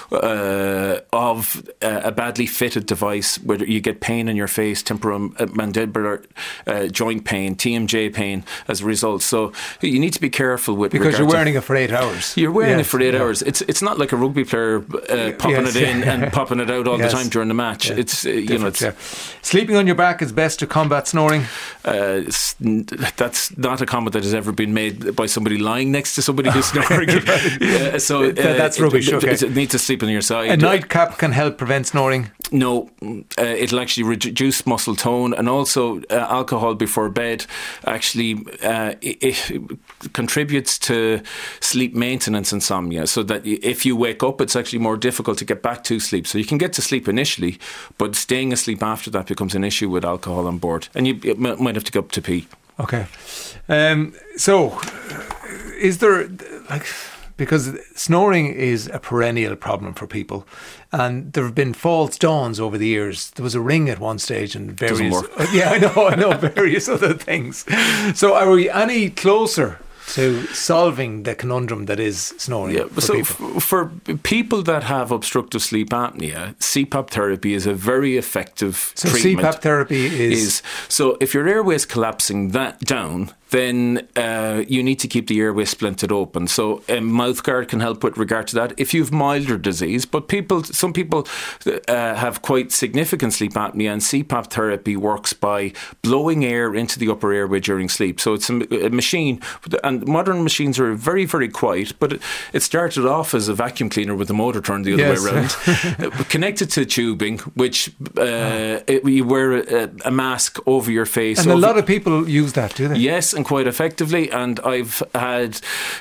Speaker 6: of a badly fitted device where you get pain in your face, temporomandibular joint pain, TMJ pain as a result. So you need to be careful with
Speaker 1: because you're wearing it for 8 hours.
Speaker 6: You're wearing it for 8 hours. It's not like a rugby player popping it in and popping it out all the time during the match. Yeah. It's
Speaker 1: sleeping on your back is best to combat snoring.
Speaker 6: That's not a comment that has ever been made by somebody lying next to somebody who's snoring. So
Speaker 1: that's rubbish.
Speaker 6: You need to sleep on your side.
Speaker 1: A nightcap can help prevent snoring.
Speaker 6: No, it'll actually reduce muscle tone, and also alcohol before bed actually it contributes to sleep maintenance insomnia, so that if you wake up, it's actually more difficult to get back to sleep. So you can get to sleep initially, but staying asleep after that becomes an issue with alcohol on board, and you might have to go up to pee.
Speaker 1: Okay. So is there, because snoring is a perennial problem for people, and there have been false dawns over the years. There was a ring at one stage and various...
Speaker 6: Doesn't work.
Speaker 1: Yeah, I know, various other things. So are we any closer to solving the conundrum that is snoring?
Speaker 6: Yeah, for people that have obstructive sleep apnea, CPAP therapy is a very effective treatment.
Speaker 1: So CPAP therapy is...
Speaker 6: So if your airway is collapsing down, then you need to keep the airway splinted open. So a mouthguard can help with regard to that if you've milder disease. But some people have quite significant sleep apnea, and CPAP therapy works by blowing air into the upper airway during sleep. So it's a machine, and modern machines are very, very quiet, but it started off as a vacuum cleaner with the motor turned the other way around, connected to tubing, which you wear a mask over your face.
Speaker 1: And a lot of people use that, do they?
Speaker 6: Yes, and quite effectively. And I've had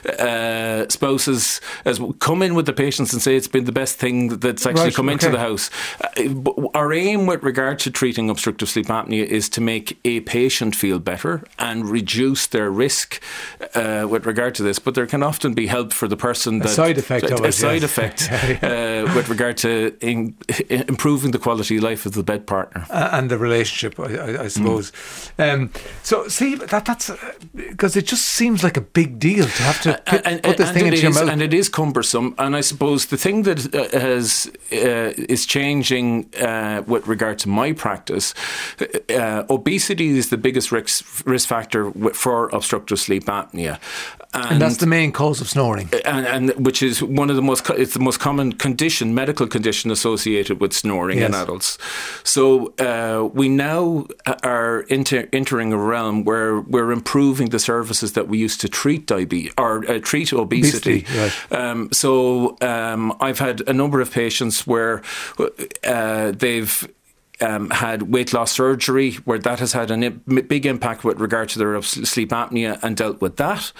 Speaker 6: spouses come in with the patients and say it's been the best thing that's actually come into the house. Our aim with regard to treating obstructive sleep apnea is to make a patient feel better and reduce their risk with regard to this. But there can often be help for the person.
Speaker 1: A side effect
Speaker 6: with regard to improving the quality of life of the bed partner.
Speaker 1: And the relationship, I suppose. So, see, that's because it just seems like a big deal to have to put this thing into your mouth.
Speaker 6: And it is cumbersome. And I suppose the thing that is changing with regard to my practice, obesity is the biggest risk factor for obstructive sleep apnea.
Speaker 1: And that's the main cause of snoring.
Speaker 6: And which is it's the most common medical condition associated with snoring in adults. So we now are entering a realm where we're improving the services that we use to treat diabetes or treat obesity. Right. So I've had a number of patients where they've had weight loss surgery, where that has had a big impact with regard to their sleep apnea, and dealt with that.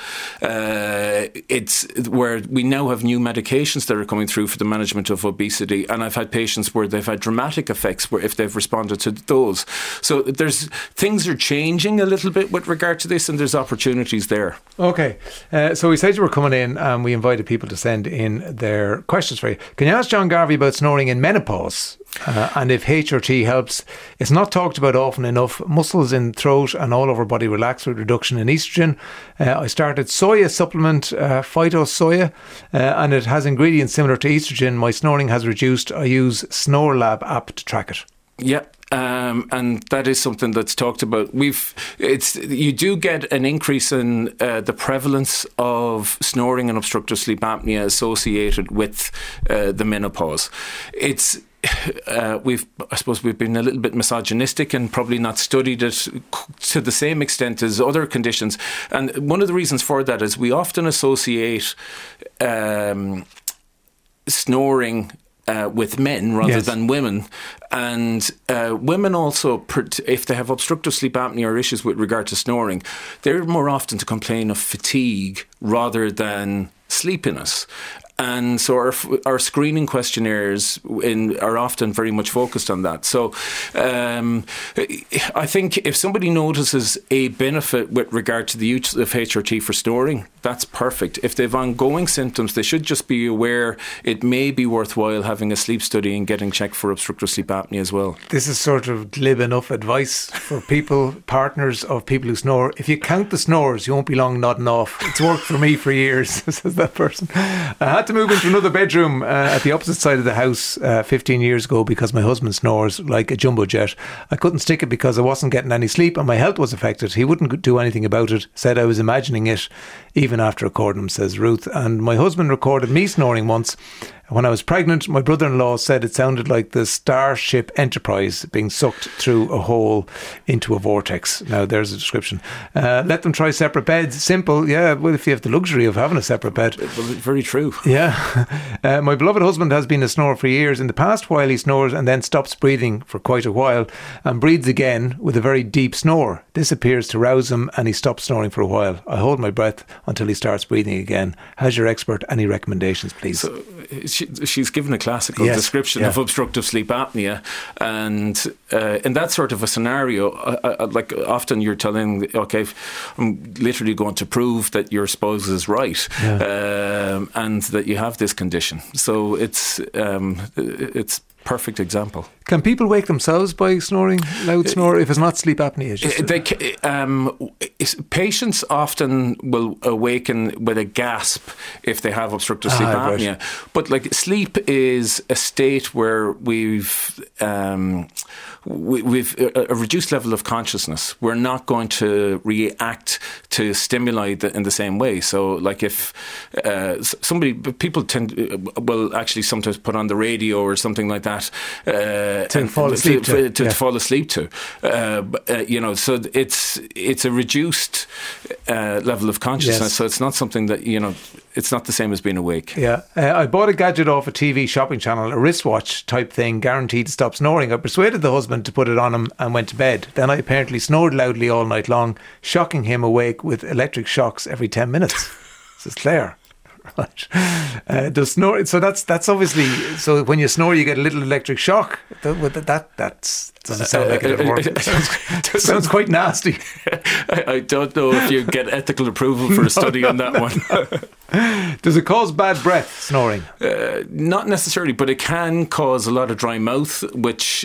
Speaker 6: It's where we now have new medications that are coming through for the management of obesity, and I've had patients where they've had dramatic effects where if they've responded to those. So things are changing a little bit with regard to this, and there's opportunities there.
Speaker 1: Okay, so we said you were coming in, and we invited people to send in their questions for you. Can you ask John Garvey about snoring in menopause? And if HRT helps? It's not talked about often enough. Muscles in throat and all over body relax with reduction in estrogen. I started soya supplement, Phyto Soya, and it has ingredients similar to estrogen. My snoring has reduced. I use SnoreLab app to track it.
Speaker 6: Yeah. And that is something that's talked about. You do get an increase in the prevalence of snoring and obstructive sleep apnea associated with the menopause. I suppose we've been a little bit misogynistic and probably not studied it to the same extent as other conditions. And one of the reasons for that is we often associate snoring with men rather than women. And women also, if they have obstructive sleep apnea or issues with regard to snoring, they're more often to complain of fatigue rather than sleepiness. And so our screening questionnaires are often very much focused on that. So I think if somebody notices a benefit with regard to the use of HRT for snoring, that's perfect. If they have ongoing symptoms, they should just be aware it may be worthwhile having a sleep study and getting checked for obstructive sleep apnea as well.
Speaker 1: This is sort of glib enough advice for people, partners of people who snore. If you count the snores, you won't be long nodding off. It's worked for me for years, says that person. I had to move into another bedroom at the opposite side of the house 15 years ago because my husband snores like a jumbo jet. I couldn't stick it because I wasn't getting any sleep and my health was affected. He wouldn't do anything about it, said I was imagining it even after recording him, says Ruth. And my husband recorded me snoring once. When I was pregnant, my brother-in-law said it sounded like the Starship Enterprise being sucked through a hole into a vortex. Now, there's a description. Let them try separate beds. Simple. Yeah, well, if you have the luxury of having a separate bed.
Speaker 6: Well, very true.
Speaker 1: Yeah. My beloved husband has been a snorer for years. In the past while, he snores and then stops breathing for quite a while and breathes again with a very deep snore. This appears to rouse him and he stops snoring for a while. I hold my breath until he starts breathing again. Has your expert any recommendations, please?
Speaker 6: So, she's given a classical description of obstructive sleep apnea, and in that sort of a scenario, like often you're telling, okay, I'm literally going to prove that your spouse is right, and that you have this condition. So it's perfect example.
Speaker 1: Can people wake themselves by snoring, loud snore, if it's not sleep apnea?
Speaker 6: Patients often will awaken with a gasp if they have obstructive sleep apnea. Right. But like sleep is a state where we've we've a reduced level of consciousness. We're not going to react to stimuli in the same way. So, like if people will actually sometimes put on the radio or something like that
Speaker 1: to fall asleep to.
Speaker 6: Fall asleep to. So it's a reduced level of consciousness.
Speaker 1: Yes.
Speaker 6: So it's not something that it's not the same as being awake.
Speaker 1: Yeah, I bought a gadget off a TV shopping channel, a wristwatch type thing, guaranteed to stop snoring. I persuaded the husband to put it on him and went to bed. Then I apparently snored loudly all night long, shocking him awake with electric shocks every 10 minutes. This is Claire. Right. Does snore? So that's obviously. So when you snore, you get a little electric shock. That doesn't sound like it works. It sounds quite nasty.
Speaker 6: I don't know if you get ethical approval for a study on that one.
Speaker 1: Does it cause bad breath, snoring?
Speaker 6: Not necessarily, but it can cause a lot of dry mouth, which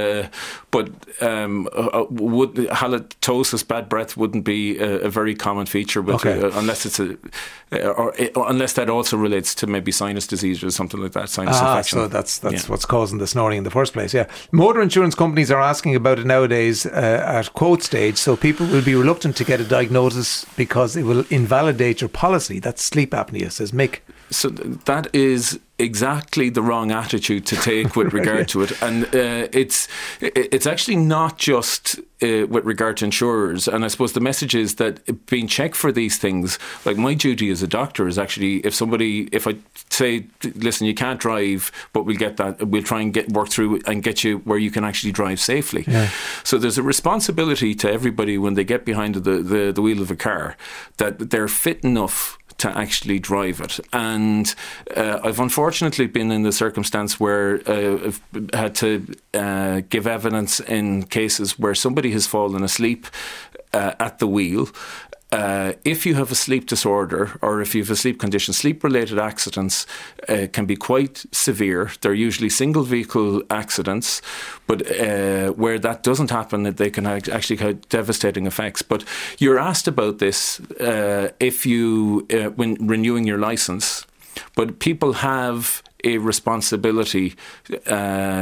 Speaker 6: halitosis, bad breath, wouldn't be a very common feature, unless it's unless that also relates to maybe sinus disease or something like that, sinus infection.
Speaker 1: So that's what's causing the snoring in the first place. Yeah, motor insurance companies are asking about it nowadays at quote stage, so people will be reluctant to get a diagnosis because it will invalidate your policy. That's sleep apnea, says Mick.
Speaker 6: So that is exactly the wrong attitude to take with regard to it, and it's actually not just with regard to insurers. And I suppose the message is that being checked for these things, like my duty as a doctor is actually, if I say, listen, you can't drive, but we'll try and work through and get you where you can actually drive safely. Yeah. So there's a responsibility to everybody when they get behind the wheel of a car that they're fit enough to actually drive it. And I've unfortunately been in the circumstance where I've had to give evidence in cases where somebody has fallen asleep at the wheel. If you have a sleep disorder or if you have a sleep condition, sleep-related accidents can be quite severe. They're usually single vehicle accidents, but where that doesn't happen, they can actually have devastating effects. But you're asked about this if you when renewing your licence, but people have a responsibility, to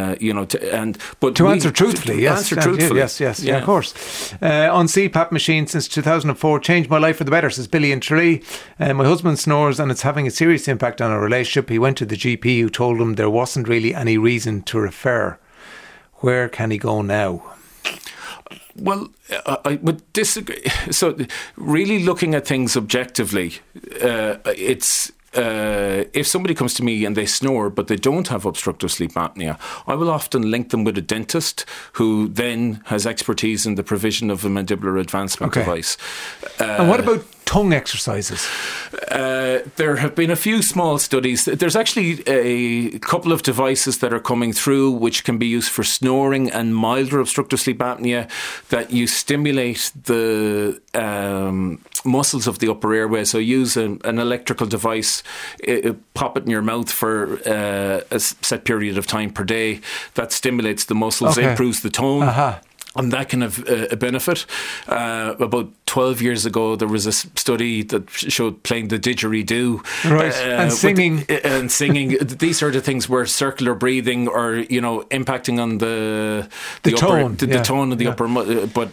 Speaker 1: answer truthfully. Yes, of course. On CPAP machine since 2004, changed my life for the better, says Billy in Tralee. My husband snores and it's having a serious impact on our relationship. He went to the GP who told him there wasn't really any reason to refer. Where can he go now?
Speaker 6: Well, I would disagree. So, really looking at things objectively, it's. If somebody comes to me and they snore but they don't have obstructive sleep apnea, I will often link them with a dentist who then has expertise in the provision of a mandibular advancement device.
Speaker 1: And what about tongue exercises?
Speaker 6: There have been a few small studies. There's actually a couple of devices that are coming through which can be used for snoring and milder obstructive sleep apnea, that you stimulate the muscles of the upper airway. So use an electrical device, pop it in your mouth for a set period of time per day. That stimulates the muscles, improves the tone. And that can have a benefit. About 12 years ago, there was a study that showed playing the didgeridoo.
Speaker 1: Right, and singing.
Speaker 6: And singing. These sort of things were circular breathing or, impacting on the
Speaker 1: tone.
Speaker 6: The tone of the upper. But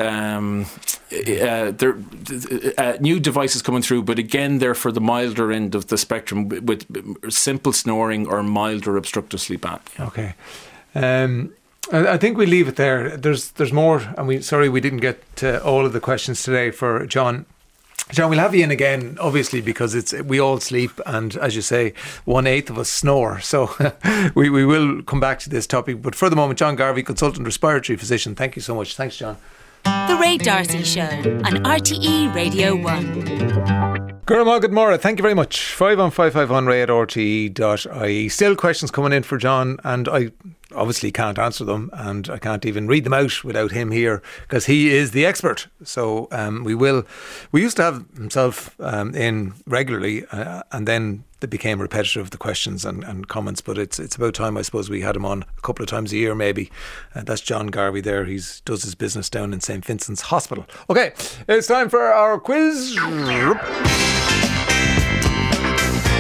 Speaker 6: new devices coming through, but again, they're for the milder end of the spectrum with simple snoring or milder obstructive sleep apnea.
Speaker 1: Okay. I think we leave it there. There's more, and we didn't get to all of the questions today for John. John, we'll have you in again, obviously, because we all sleep, and as you say, 1/8 of us snore. So we will come back to this topic. But for the moment, John Garvey, consultant respiratory physician. Thank you so much. Thanks, John.
Speaker 4: The Ray D'Arcy Show on RTE Radio 1.
Speaker 1: Gurma, good morning. Thank you very much. 51551 ray@rte.ie. Still questions coming in for John, and I obviously can't answer them, and I can't even read them out without him here because he is the expert. So we used to have himself in regularly, and then they became repetitive, the questions and comments, but it's about time, I suppose, we had him on a couple of times a year maybe. That's John Garvey there. He does his business down in St. Vincent's Hospital. Okay, it's time for our quiz.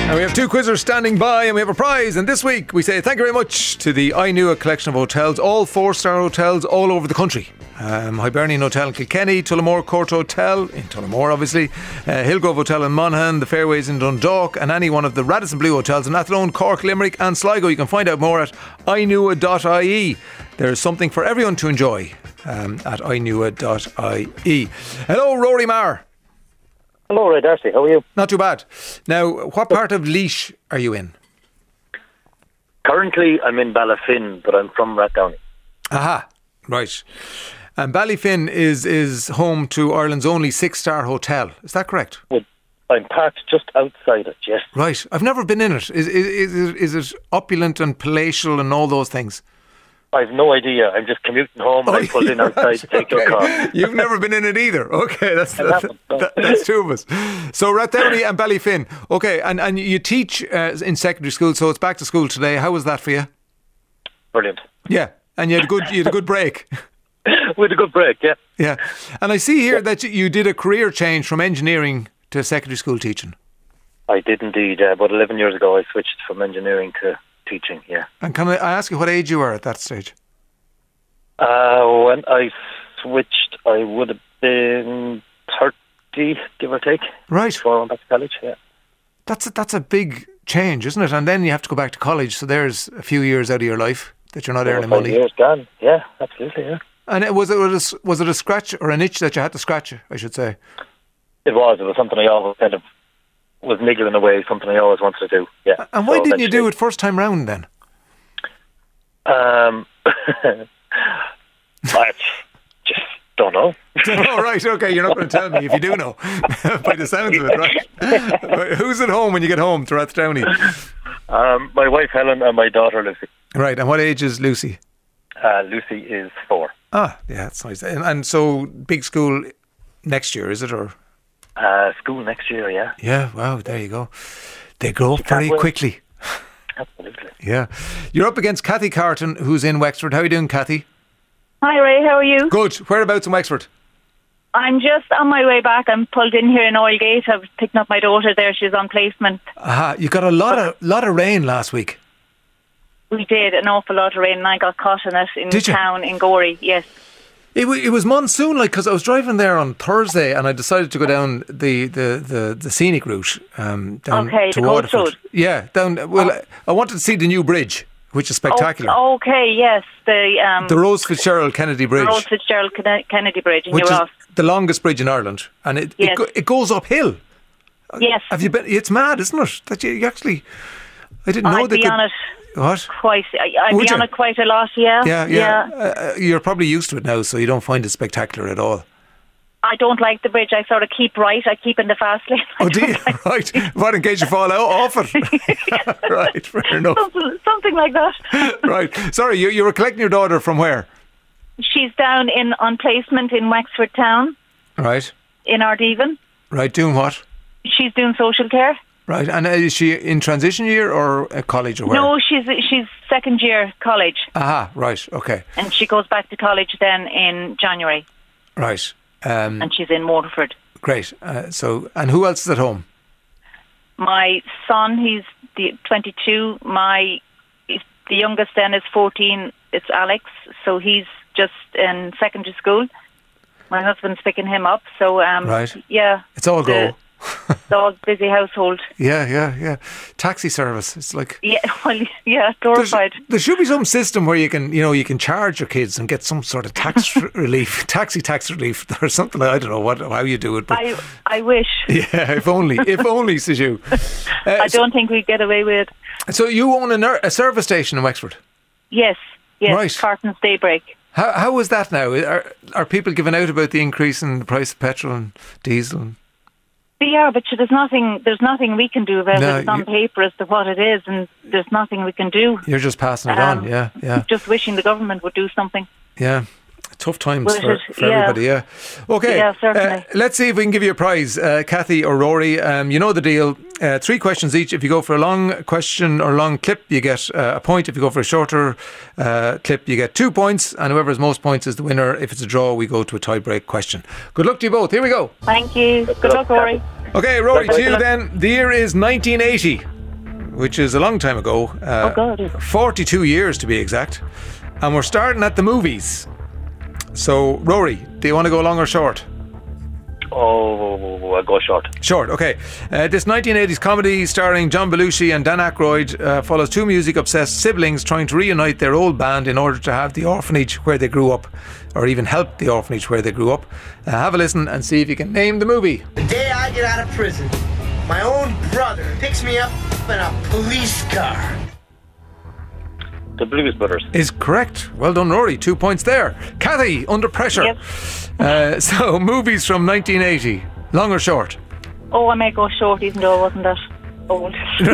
Speaker 1: And we have two quizzers standing by and we have a prize. And this week we say thank you very much to the I Knew a collection of hotels, all 4-star hotels all over the country. Hibernian Hotel in Kilkenny, Tullamore Court Hotel in Tullamore obviously, Hillgrove Hotel in Monaghan, the Fairways in Dundalk, and any one of the Radisson Blu hotels in Athlone, Cork, Limerick and Sligo. You can find out more at iknewa.ie. There's something for everyone to enjoy at iknewa.ie. Hello, Rory Marr.
Speaker 7: Hello, Ray Darcy. How are you?
Speaker 1: Not too bad. Now, what part of Laois are you in?
Speaker 7: Currently, I'm in Ballyfin, but I'm from Rathdowney.
Speaker 1: Aha, right. And Ballyfin is home to Ireland's only 6-star hotel. Is that correct?
Speaker 7: Well, I'm parked just outside it, yes.
Speaker 1: Right. I've never been in it. Is it opulent and palatial and all those things?
Speaker 7: I've no idea. I'm just commuting home and I pulled in outside to take your call.
Speaker 1: You've never been in it either. Okay, that's two of us. So Rathdowney and Ballyfin. Okay, and you teach in secondary school, so it's back to school today. How was that for you?
Speaker 7: Brilliant.
Speaker 1: Yeah, and you had a good break.
Speaker 7: We had a good break, yeah.
Speaker 1: Yeah, and I see here that you did a career change from engineering to secondary school teaching.
Speaker 7: I did indeed. About 11 years ago, I switched from engineering to teaching, yeah.
Speaker 1: And can I ask you what age you were at that stage?
Speaker 7: When I switched, I would have been 30, give or take.
Speaker 1: Right.
Speaker 7: Before I went back to college, yeah.
Speaker 1: That's a big change, isn't it? And then you have to go back to college, so there's a few years out of your life that you're not earning money.
Speaker 7: 5 years gone, yeah, absolutely, yeah.
Speaker 1: And was it a scratch or an itch that you had to scratch, I should say?
Speaker 7: It was something I always kind of was niggling away, something I always wanted to do, yeah.
Speaker 1: And why didn't you do it first time round then?
Speaker 7: I just don't know.
Speaker 1: Oh, right, okay, you're not going to tell me if you do know, by the sounds of it, right? Who's at home when you get home to Rathdowney?
Speaker 7: My wife Helen and my daughter Lucy.
Speaker 1: Right, and what age is Lucy?
Speaker 7: Lucy is 4.
Speaker 1: Ah, yeah, that's nice. And so, big school next year, is it, or?
Speaker 7: School next year, yeah.
Speaker 1: Yeah, wow, there you go. They grow up very quickly.
Speaker 7: Absolutely.
Speaker 1: Yeah. You're up against Kathy Carton, who's in Wexford. How are you doing, Kathy?
Speaker 8: Hi, Ray. How are you?
Speaker 1: Good. Whereabouts in Wexford?
Speaker 8: I'm just on my way back. I'm pulled in here in Oilgate. I've picked up my daughter there. She's on placement.
Speaker 1: Aha. You got a lot of rain last week.
Speaker 8: We did an awful lot of rain, and I got caught in it in town in Gorey. Yes.
Speaker 1: It was monsoon, like, because I was driving there on Thursday and I decided to go down the scenic route down to Waterford. Yeah, down. Well, I wanted to see the new bridge, which is spectacular.
Speaker 8: Okay, yes, the
Speaker 1: Rose Fitzgerald Kennedy Bridge.
Speaker 8: The Rose Fitzgerald Kennedy Bridge, in
Speaker 1: which is
Speaker 8: Ross.
Speaker 1: The longest bridge in Ireland, and it goes uphill.
Speaker 8: Yes.
Speaker 1: Have you been? It's mad, isn't it? That you actually. I didn't know
Speaker 8: I'd be on it.
Speaker 1: What?
Speaker 8: I'd be on it quite a lot, yeah.
Speaker 1: Yeah. You're probably used to it now, so you don't find it spectacular at all.
Speaker 8: I don't like the bridge. I sort of keep right. I keep in the fast lane.
Speaker 1: Oh, do you? Right. What, in case you fall out off it? Right, fair enough.
Speaker 8: Something like that.
Speaker 1: Right. Sorry, you were collecting your daughter from where?
Speaker 8: She's down on placement in Wexford Town.
Speaker 1: Right.
Speaker 8: In Ardevin.
Speaker 1: Right, doing what?
Speaker 8: She's doing social care.
Speaker 1: Right, and is she in transition year or a college or where?
Speaker 8: No, she's second year college.
Speaker 1: Aha, right, okay.
Speaker 8: And she goes back to college then in January.
Speaker 1: Right.
Speaker 8: And she's in Waterford.
Speaker 1: Great. And who else is at home?
Speaker 8: My son, he's 22. The youngest then is 14. It's Alex, so he's just in secondary school. My husband's picking him up, so
Speaker 1: right.
Speaker 8: Yeah.
Speaker 1: It's all go.
Speaker 8: It's all busy household.
Speaker 1: Yeah. Taxi service. It's like
Speaker 8: glorified.
Speaker 1: There should be some system where you can charge your kids and get some sort of tax relief, tax relief or something. I don't know how you do it. But
Speaker 8: I wish.
Speaker 1: Yeah, if only, says you.
Speaker 8: I don't think we'd get away with it.
Speaker 1: So you own a service station in Wexford?
Speaker 8: Yes.
Speaker 1: Right.
Speaker 8: Carton's Daybreak.
Speaker 1: How is that now? Are people giving out about the increase in the price of petrol and diesel?
Speaker 8: Yeah, but there's nothing we can do about it. It's on paper as to what it is, and there's nothing we can do.
Speaker 1: You're just passing it on, yeah.
Speaker 8: Just wishing the government would do something.
Speaker 1: Yeah. Tough times for everybody, yeah. Okay,
Speaker 8: yeah, certainly.
Speaker 1: Let's see if we can give you a prize, Kathy or Rory. You know the deal. 3 questions each. If you go for a long question or long clip, you get a point. If you go for a shorter clip, you get 2 points. And whoever has most points is the winner. If it's a draw, we go to a tie-break question. Good luck to you both. Here we go.
Speaker 8: Thank you. Good luck, Rory.
Speaker 1: Okay, Rory, to you then. The year is 1980. which is a long time ago.
Speaker 8: Oh, God.
Speaker 1: 42 years to be exact. And we're starting at the movies. So, Rory, do you want to go long or short?
Speaker 7: Oh, I'll go short.
Speaker 1: Short, okay. This 1980s comedy starring John Belushi and Dan Aykroyd follows two music-obsessed siblings trying to reunite their old band in order to have the orphanage where they grew up, or even help the orphanage where they grew up. Have a listen and see if you can name the movie.
Speaker 9: The day I get out of prison, my own brother picks me up in a police car.
Speaker 7: The Blues Brothers.
Speaker 1: Is correct. Well done, Rory. 2 points there. Kathy, Under Pressure.
Speaker 8: Yes.
Speaker 1: So, movies from 1980. Long or short?
Speaker 8: Oh, I may go short, even though I wasn't that old.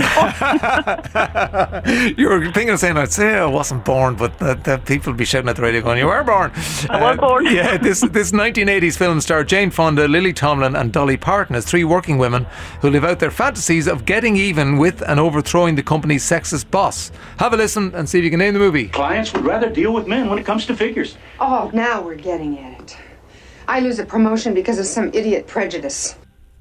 Speaker 1: You were thinking of saying, I'd say I wasn't born, but the people would be shouting at the radio going, you were born.
Speaker 8: I was born.
Speaker 1: Yeah, this 1980s film starred Jane Fonda, Lily Tomlin and Dolly Parton as three working women who live out their fantasies of getting even with and overthrowing the company's sexist boss. Have a listen and see if you can name the movie.
Speaker 10: Clients would rather deal with men when it comes to figures.
Speaker 11: Oh, now we're getting at it. I lose a promotion because of some idiot prejudice.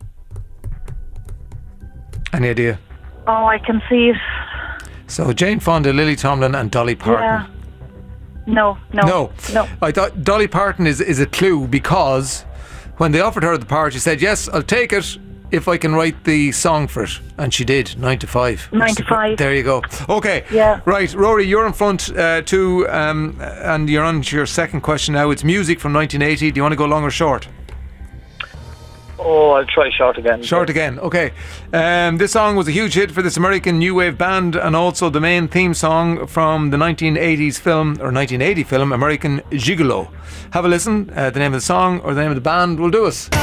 Speaker 1: Any idea?
Speaker 8: Oh, I can see it.
Speaker 1: So Jane Fonda, Lily Tomlin and Dolly Parton.
Speaker 8: Yeah. No.
Speaker 1: I thought Dolly Parton is a clue because when they offered her the part, she said, yes, I'll take it if I can write the song for it. And she did, 9 to 5.
Speaker 8: 9 to 5.
Speaker 1: There you go. Okay.
Speaker 8: Yeah.
Speaker 1: Right, Rory, you're in front too, and you're on to your second question now. It's music from 1980. Do you want to go long or short?
Speaker 7: Oh, I'll try short again.
Speaker 1: Short again, okay. This song was a huge hit for this American new wave band and also the main theme song from the 1980s film, or 1980 film, American Gigolo. Have a listen. The name of the song or the name of the band will do us.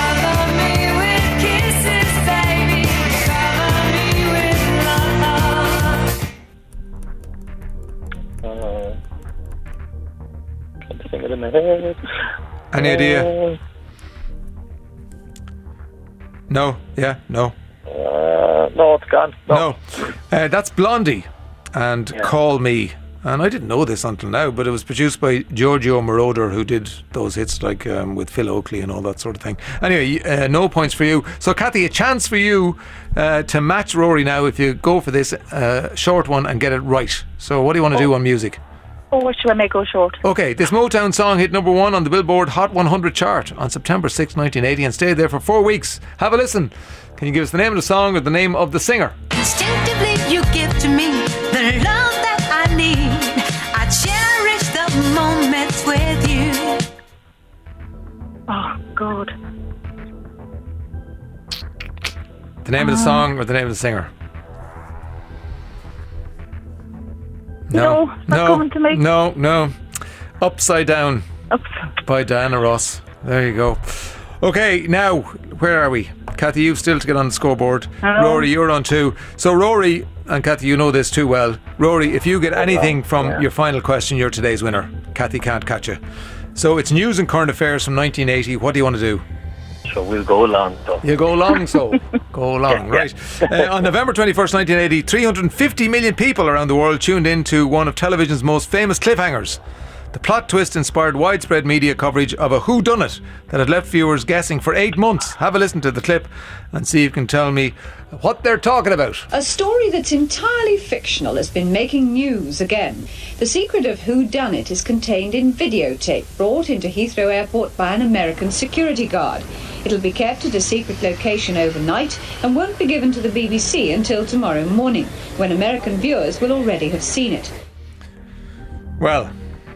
Speaker 7: Can't think of it in my head.
Speaker 1: Any idea? No, yeah, no.
Speaker 7: No, it's gone.
Speaker 1: No. That's Blondie and Call Me. And I didn't know this until now, but it was produced by Giorgio Moroder, who did those hits like with Phil Oakley and all that sort of thing. Anyway, no points for you. So, Kathy, a chance for you to match Rory now if you go for this short one and get it right. So, what do you want to do on music?
Speaker 8: Oh, what should I make go short?
Speaker 1: Okay, this Motown song hit number 1 on the Billboard Hot 100 chart on September 6, 1980 and stayed there for 4 weeks. Have a listen. Can you give us the name of the song or the name of the singer?
Speaker 12: Instinctively you give to me the love that I need. I cherish the moments with you.
Speaker 8: Oh, God.
Speaker 1: The name of the song or the name of the singer?
Speaker 8: No, not coming to me.
Speaker 1: No. Upside Down by Diana Ross. There you go. Okay, now, where are we? Kathy, you've still to get on the scoreboard.
Speaker 8: Hello.
Speaker 1: Rory, you're on 2. So, Rory, and Kathy, you know this too well. Rory, if you get anything from your final question, you're today's winner. Kathy can't catch you. So, it's news and current affairs from 1980. What do you want to do?
Speaker 7: So we'll go along.
Speaker 1: You go along, so go along, right. On November 21st, 1980, 350 million people around the world tuned in to one of television's most famous cliffhangers. The plot twist inspired widespread media coverage of a whodunit that had left viewers guessing for 8 months. Have a listen to the clip and see if you can tell me what they're talking about.
Speaker 13: A story that's entirely fictional has been making news again. The secret of whodunit is contained in videotape brought into Heathrow Airport by an American security guard. It'll be kept at a secret location overnight and won't be given to the BBC until tomorrow morning, when American viewers will already have seen it.
Speaker 1: Well,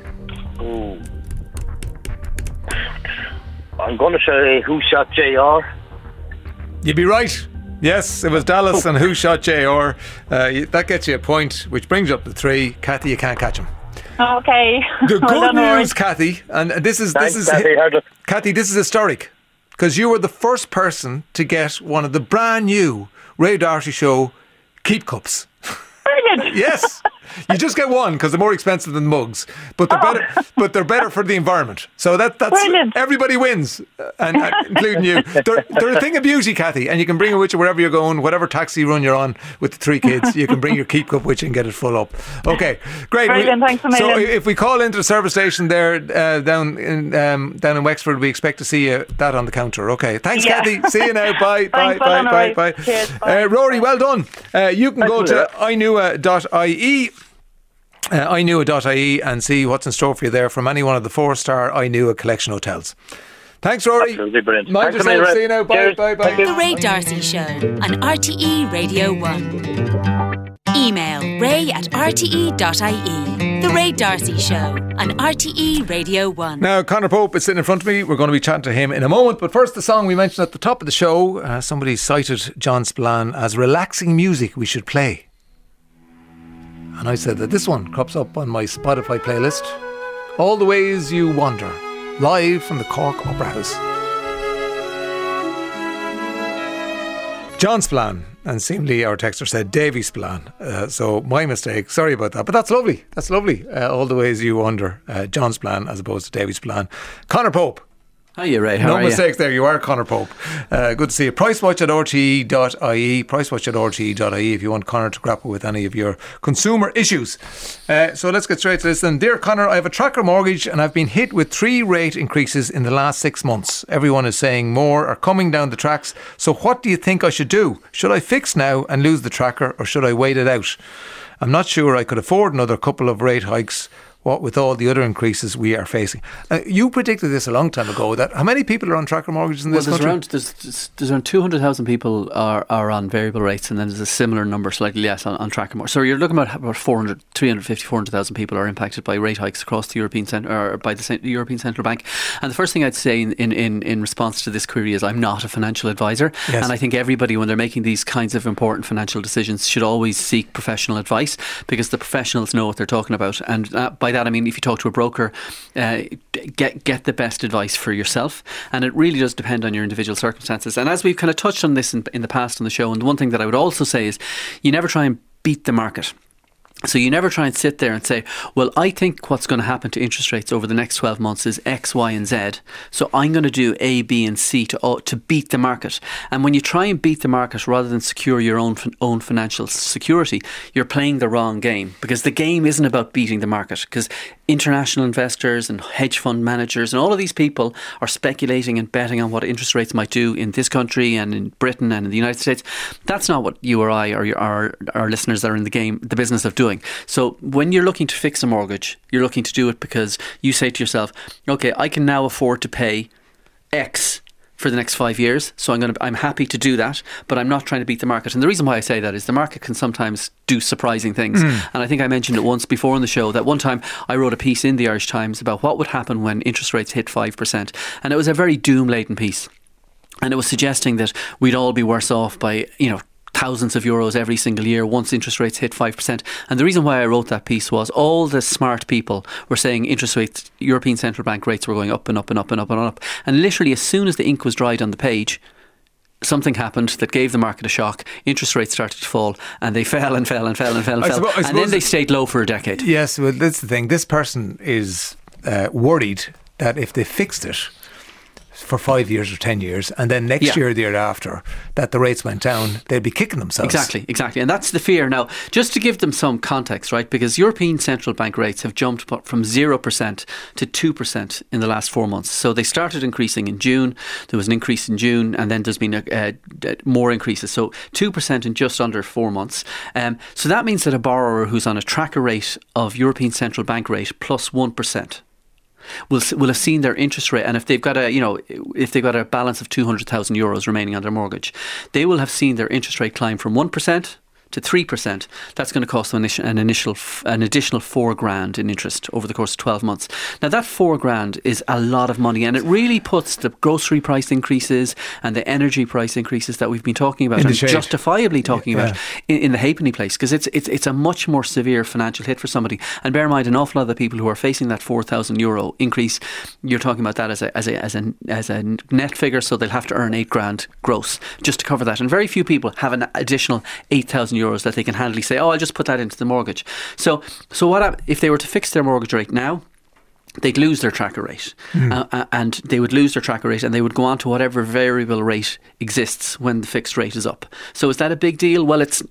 Speaker 7: I'm going to say Who Shot JR.
Speaker 1: You'd be right. Yes, it was Dallas and Who Shot JR. That gets you a point, which brings you up to 3. Kathy, you can't catch him.
Speaker 8: Okay.
Speaker 1: The good news, Kathy, and this is Kathy, this is historic, because you were the first person to get one of the brand new Ray Darcy Show Keep Cups.
Speaker 8: Brilliant.
Speaker 1: Yes. You just get one because they're more expensive than mugs, but they're better. But they're better for the environment. So that's
Speaker 8: brilliant.
Speaker 1: Everybody wins, and including you. They're a thing of beauty, Kathy, and you can bring it with you wherever you're going, whatever taxi run you're on with the 3 kids. You can bring your keep cup with you and get it full up. Okay, great.
Speaker 8: Brilliant, thanks a million.
Speaker 1: So if we call into the service station there down in Wexford, we expect to see that on the counter. Okay, thanks, Kathy. See you now. Bye. Bye.
Speaker 8: Cheers, bye.
Speaker 1: Rory, well done. You can go to inua.ie. inua.ie and see what's in store for you there from any one of the 4-star Inua collection hotels. Thanks, Rory.
Speaker 7: Absolutely brilliant.
Speaker 1: Mind yourself. See you now. Bye.
Speaker 4: The Ray D'Arcy Show on RTE Radio 1. Email ray@rte.ie. The Ray D'Arcy Show on RTE Radio 1.
Speaker 1: Now, Conor Pope is sitting in front of me. We're going to be chatting to him in a moment. But first, the song we mentioned at the top of the show. Somebody cited John Spillane as relaxing music we should play. And I said that this one crops up on my Spotify playlist. All the Ways You Wander, live from the Cork Opera House. John Spillane, and seemingly our texter said Davy Spillane. So my mistake, sorry about that. But that's lovely. All the Ways You Wander, John Spillane as opposed to Davy Spillane. Conor Pope.
Speaker 14: Hiya, Ray. How
Speaker 1: no
Speaker 14: are
Speaker 1: mistakes there. You are Conor Pope. Good to see you. Pricewatch@rte.ie. Pricewatch@rte.ie if you want Conor to grapple with any of your consumer issues. So let's get straight to this then. Dear Conor, I have a tracker mortgage and I've been hit with 3 rate increases in the last 6 months. Everyone is saying more are coming down the tracks. So what do you think I should do? Should I fix now and lose the tracker, or should I wait it out? I'm not sure I could afford another couple of rate hikes, what with all the other increases we are facing. You predicted this a long time ago, that how many people are on tracker mortgages in this country?
Speaker 14: There's around 200,000 people are on variable rates, and then there's a similar number, slightly less, on tracker mortgages. So you're looking at about 400,000 people are impacted by rate hikes across the European by the European Central Bank. And the first thing I'd say in response to this query is I'm not a financial advisor, and I think everybody, when they're making these kinds of important financial decisions, should always seek professional advice, because the professionals know what they're talking about. And by that I mean, if you talk to a broker, get the best advice for yourself, and it really does depend on your individual circumstances. And as we've kind of touched on this in the past on the show, and the one thing that I would also say is you never try and beat the market. So you never try and sit there and say, well, I think what's going to happen to interest rates over the next 12 months is X, Y and Z. So I'm going to do A, B and C to beat the market. And when you try and beat the market rather than secure your own financial security, you're playing the wrong game, because the game isn't about beating the market, because international investors and hedge fund managers and all of these people are speculating and betting on what interest rates might do in this country and in Britain and in the United States. That's not what you or I or our listeners that are in the business of doing. So when you're looking to fix a mortgage, you're looking to do it because you say to yourself, okay, I can now afford to pay X for the next 5 years, so I'm happy to do that, but I'm not trying to beat the market. And the reason why I say that is the market can sometimes do surprising things. And I think I mentioned it once before on the show that one time I wrote a piece in the Irish Times about what would happen when interest rates hit 5%, and it was a very doom-laden piece, and it was suggesting that we'd all be worse off by, thousands of euros every single year once interest rates hit 5%. And the reason why I wrote that piece was all the smart people were saying interest rates, European Central Bank rates were going up and up and up and up and up. And literally as soon as the ink was dried on the page, something happened that gave the market a shock. Interest rates started to fall, and they fell and fell and fell and fell and fell. And then they stayed low for a decade.
Speaker 1: Yes, well, that's the thing. This person is worried that if they fixed it for 5 years or 10 years, and then next year or the year after that the rates went down, they'd be kicking themselves.
Speaker 14: Exactly. And that's the fear. Now, just to give them some context, right, because European Central Bank rates have jumped from 0% to 2% in the last 4 months. So they started increasing in June. There was an increase in June, and then there's been more increases. So 2% in just under 4 months. So that means that a borrower who's on a tracker rate of European Central Bank rate plus 1% will have seen their interest rate, and if they've got a balance of 200,000 euros remaining on their mortgage, they will have seen their interest rate climb from 1% to 3%. That's going to cost them an additional $4,000 in interest over the course of 12 months. Now that $4,000 is a lot of money, and it really puts the grocery price increases and the energy price increases that we've been talking about, and justifiably talking about in the halfpenny place, because it's a much more severe financial hit for somebody. And bear in mind, an awful lot of the people who are facing that €4,000 increase, you're talking about that as a net figure, so they'll have to earn $8,000 gross just to cover that. And very few people have an additional €8,000 €200,000 that they can handily say, I'll just put that into the mortgage. So if they were to fix their mortgage rate now, they'd lose their tracker rate, and they would lose their tracker rate, and they would go on to whatever variable rate exists when the fixed rate is up. So is that a big deal? Well, it's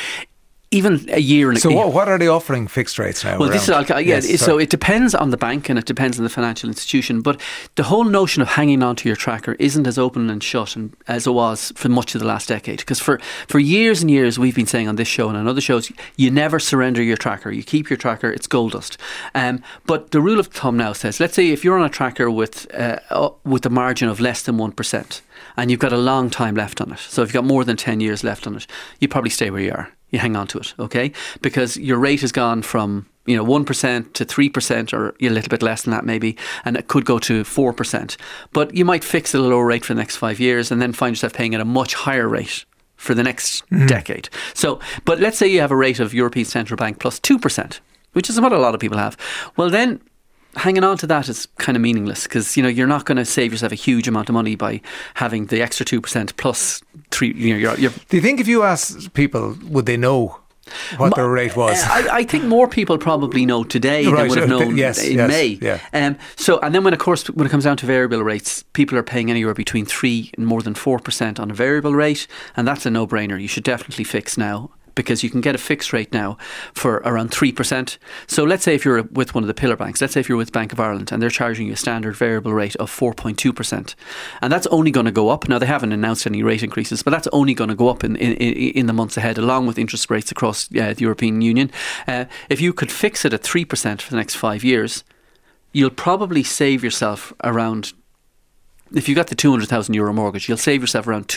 Speaker 14: even a year.
Speaker 1: So what are they offering fixed rates now?
Speaker 14: Well, so it depends on the bank and it depends on the financial institution. But the whole notion of hanging on to your tracker isn't as open and shut as it was for much of the last decade. Because for years and years, we've been saying on this show and on other shows, you never surrender your tracker. You keep your tracker, it's gold dust. But the rule of thumb now says, let's say if you're on a tracker with a margin of less than 1%, and you've got a long time left on it, so if you've got more than 10 years left on it, you probably stay where you are. You hang on to it, okay? Because your rate has gone from 1% to 3%, or a little bit less than that maybe, and it could go to 4%. But you might fix at a lower rate for the next 5 years and then find yourself paying at a much higher rate for the next decade. So, but let's say you have a rate of European Central Bank plus 2%, which is what a lot of people have. Well, then hanging on to that is kind of meaningless, because you're not going to save yourself a huge amount of money by having the extra 2% plus 3. You're
Speaker 1: Do you think if you ask people, would they know what their rate was?
Speaker 14: I think more people probably know today than would have known in May.
Speaker 1: Yeah.
Speaker 14: So, and then when it comes down to variable rates, people are paying anywhere between 3 and more than 4% on a variable rate, and that's a no-brainer. You should definitely fix now, because you can get a fixed rate now for around 3%. So let's say if you're with one of the pillar banks, let's say if you're with Bank of Ireland and they're charging you a standard variable rate of 4.2%. And that's only going to go up. Now, they haven't announced any rate increases, but that's only going to go up in the months ahead, along with interest rates across the European Union. If you could fix it at 3% for the next 5 years, you'll probably save yourself around, if you got the €200,000 mortgage, you'll save yourself around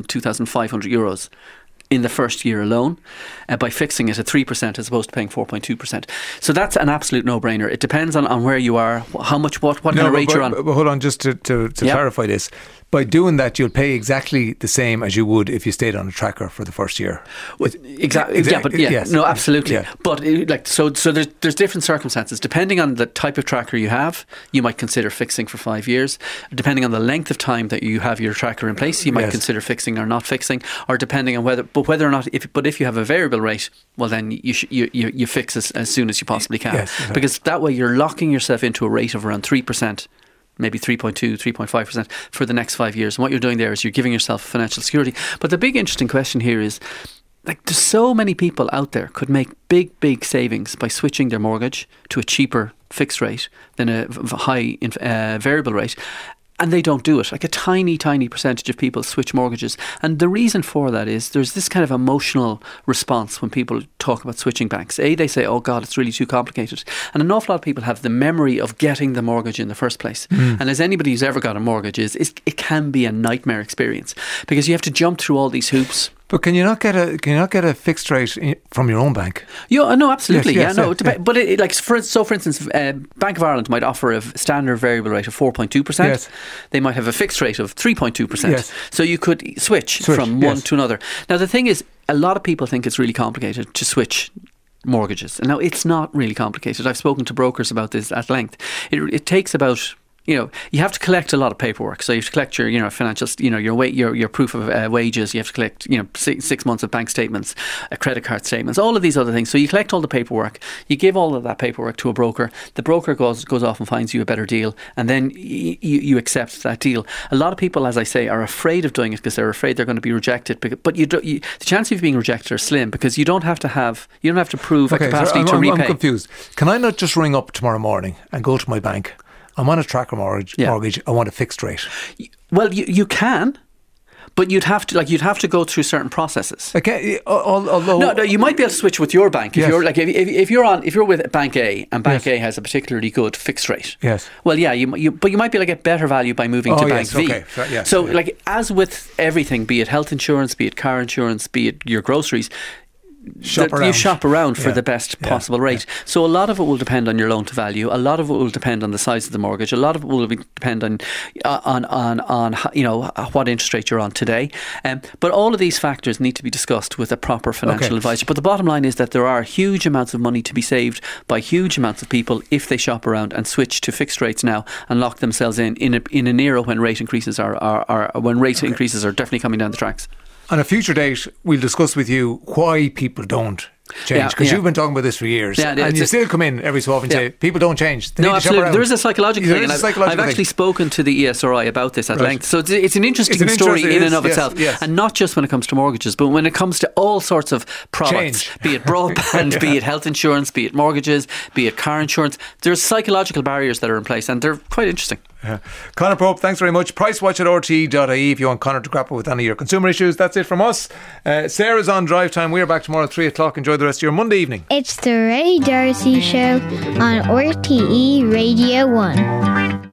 Speaker 14: €2,500 in the first year alone, by fixing it at 3% as opposed to paying 4.2%. So that's an absolute no-brainer. It depends on where you are, how much, what kind of rate you're on.
Speaker 1: But hold on, just to clarify this. By doing that, you'll pay exactly the same as you would if you stayed on a tracker for the first year.
Speaker 14: Exactly. Yes. No, absolutely. Yeah. But so there's different circumstances. Depending on the type of tracker you have, you might consider fixing for 5 years. Depending on the length of time that you have your tracker in place, you might consider fixing or not fixing. Or depending on whether or not, if you have a variable rate, well then you fix as soon as you possibly can.
Speaker 1: Yes, exactly.
Speaker 14: Because that way you're locking yourself into a rate of around 3%. Maybe 3.2, 3.5% for the next 5 years. And what you're doing there is you're giving yourself financial security. But the big interesting question here is, there's so many people out there could make big savings by switching their mortgage to a cheaper fixed rate than a high variable rate. And they don't do it. Like a tiny percentage of people switch mortgages. And the reason for that is there's this kind of emotional response when people talk about switching banks. They say, oh God, it's really too complicated. And an awful lot of people have the memory of getting the mortgage in the first place. And as anybody who's ever got a mortgage it can be a nightmare experience, because you have to jump through all these hoops.
Speaker 1: But can you not get a fixed rate from your own bank?
Speaker 14: Yeah, no, absolutely. But for instance, Bank of Ireland might offer a standard variable rate of 4.2%.
Speaker 1: Yes.
Speaker 14: They might have a fixed rate of 3.2%. Yes. So you could switch from one to another. Now the thing is, a lot of people think it's really complicated to switch mortgages. And now it's not really complicated. I've spoken to brokers about this at length. It takes about, you have to collect a lot of paperwork. So you have to collect your, financials, your proof of wages. You have to collect, 6 months of bank statements, credit card statements, all of these other things. So you collect all the paperwork. You give all of that paperwork to a broker. The broker goes off and finds you a better deal, and then you accept that deal. A lot of people, as I say, are afraid of doing it because they're afraid they're going to be rejected. But the chance of being rejected are slim, because you don't have to prove a capacity to repay.
Speaker 1: I'm confused. Can I not just ring up tomorrow morning and go to my bank? I'm on a tracker mortgage. I want a fixed rate.
Speaker 14: Well, you can, but you'd have to go through certain processes.
Speaker 1: Okay, although
Speaker 14: no, you might be able to switch with your bank if you're if you're with Bank A and Bank A has a particularly good fixed rate.
Speaker 1: Yes.
Speaker 14: Well, but you might be able to get better value by moving to Bank V.
Speaker 1: Okay.
Speaker 14: So, as with everything, be it health insurance, be it car insurance, be it your groceries, you shop around for the best possible rate. So a lot of it will depend on your loan to value. A lot of it will depend on the size of the mortgage. A lot of it will depend on what interest rate you're on today. But all of these factors need to be discussed with a proper financial advisor. But the bottom line is that there are huge amounts of money to be saved by huge amounts of people if they shop around and switch to fixed rates now and lock themselves in an era when rate increases are definitely coming down the tracks.
Speaker 1: On a future date, we'll discuss with you why people don't change, because you've been talking about this for years, and you still come in every so often and say people don't change. They
Speaker 14: no, absolutely. There is a psychological thing. I've actually spoken to the ESRI about this at length. So it's an interesting story in and of itself, and not just when it comes to mortgages, but when it comes to all sorts of products, be it broadband, be it health insurance, be it mortgages, be it car insurance. There's psychological barriers that are in place, and they're quite interesting.
Speaker 1: Conor Pope, thanks very much. Pricewatch at rte.ie if you want Conor to grapple with any of your consumer issues. That's it from us. Sarah's on Drive Time. We're back tomorrow at 3 o'clock. Enjoy the rest of your Monday evening.
Speaker 2: It's the Ray D'Arcy Show on RTE Radio 1.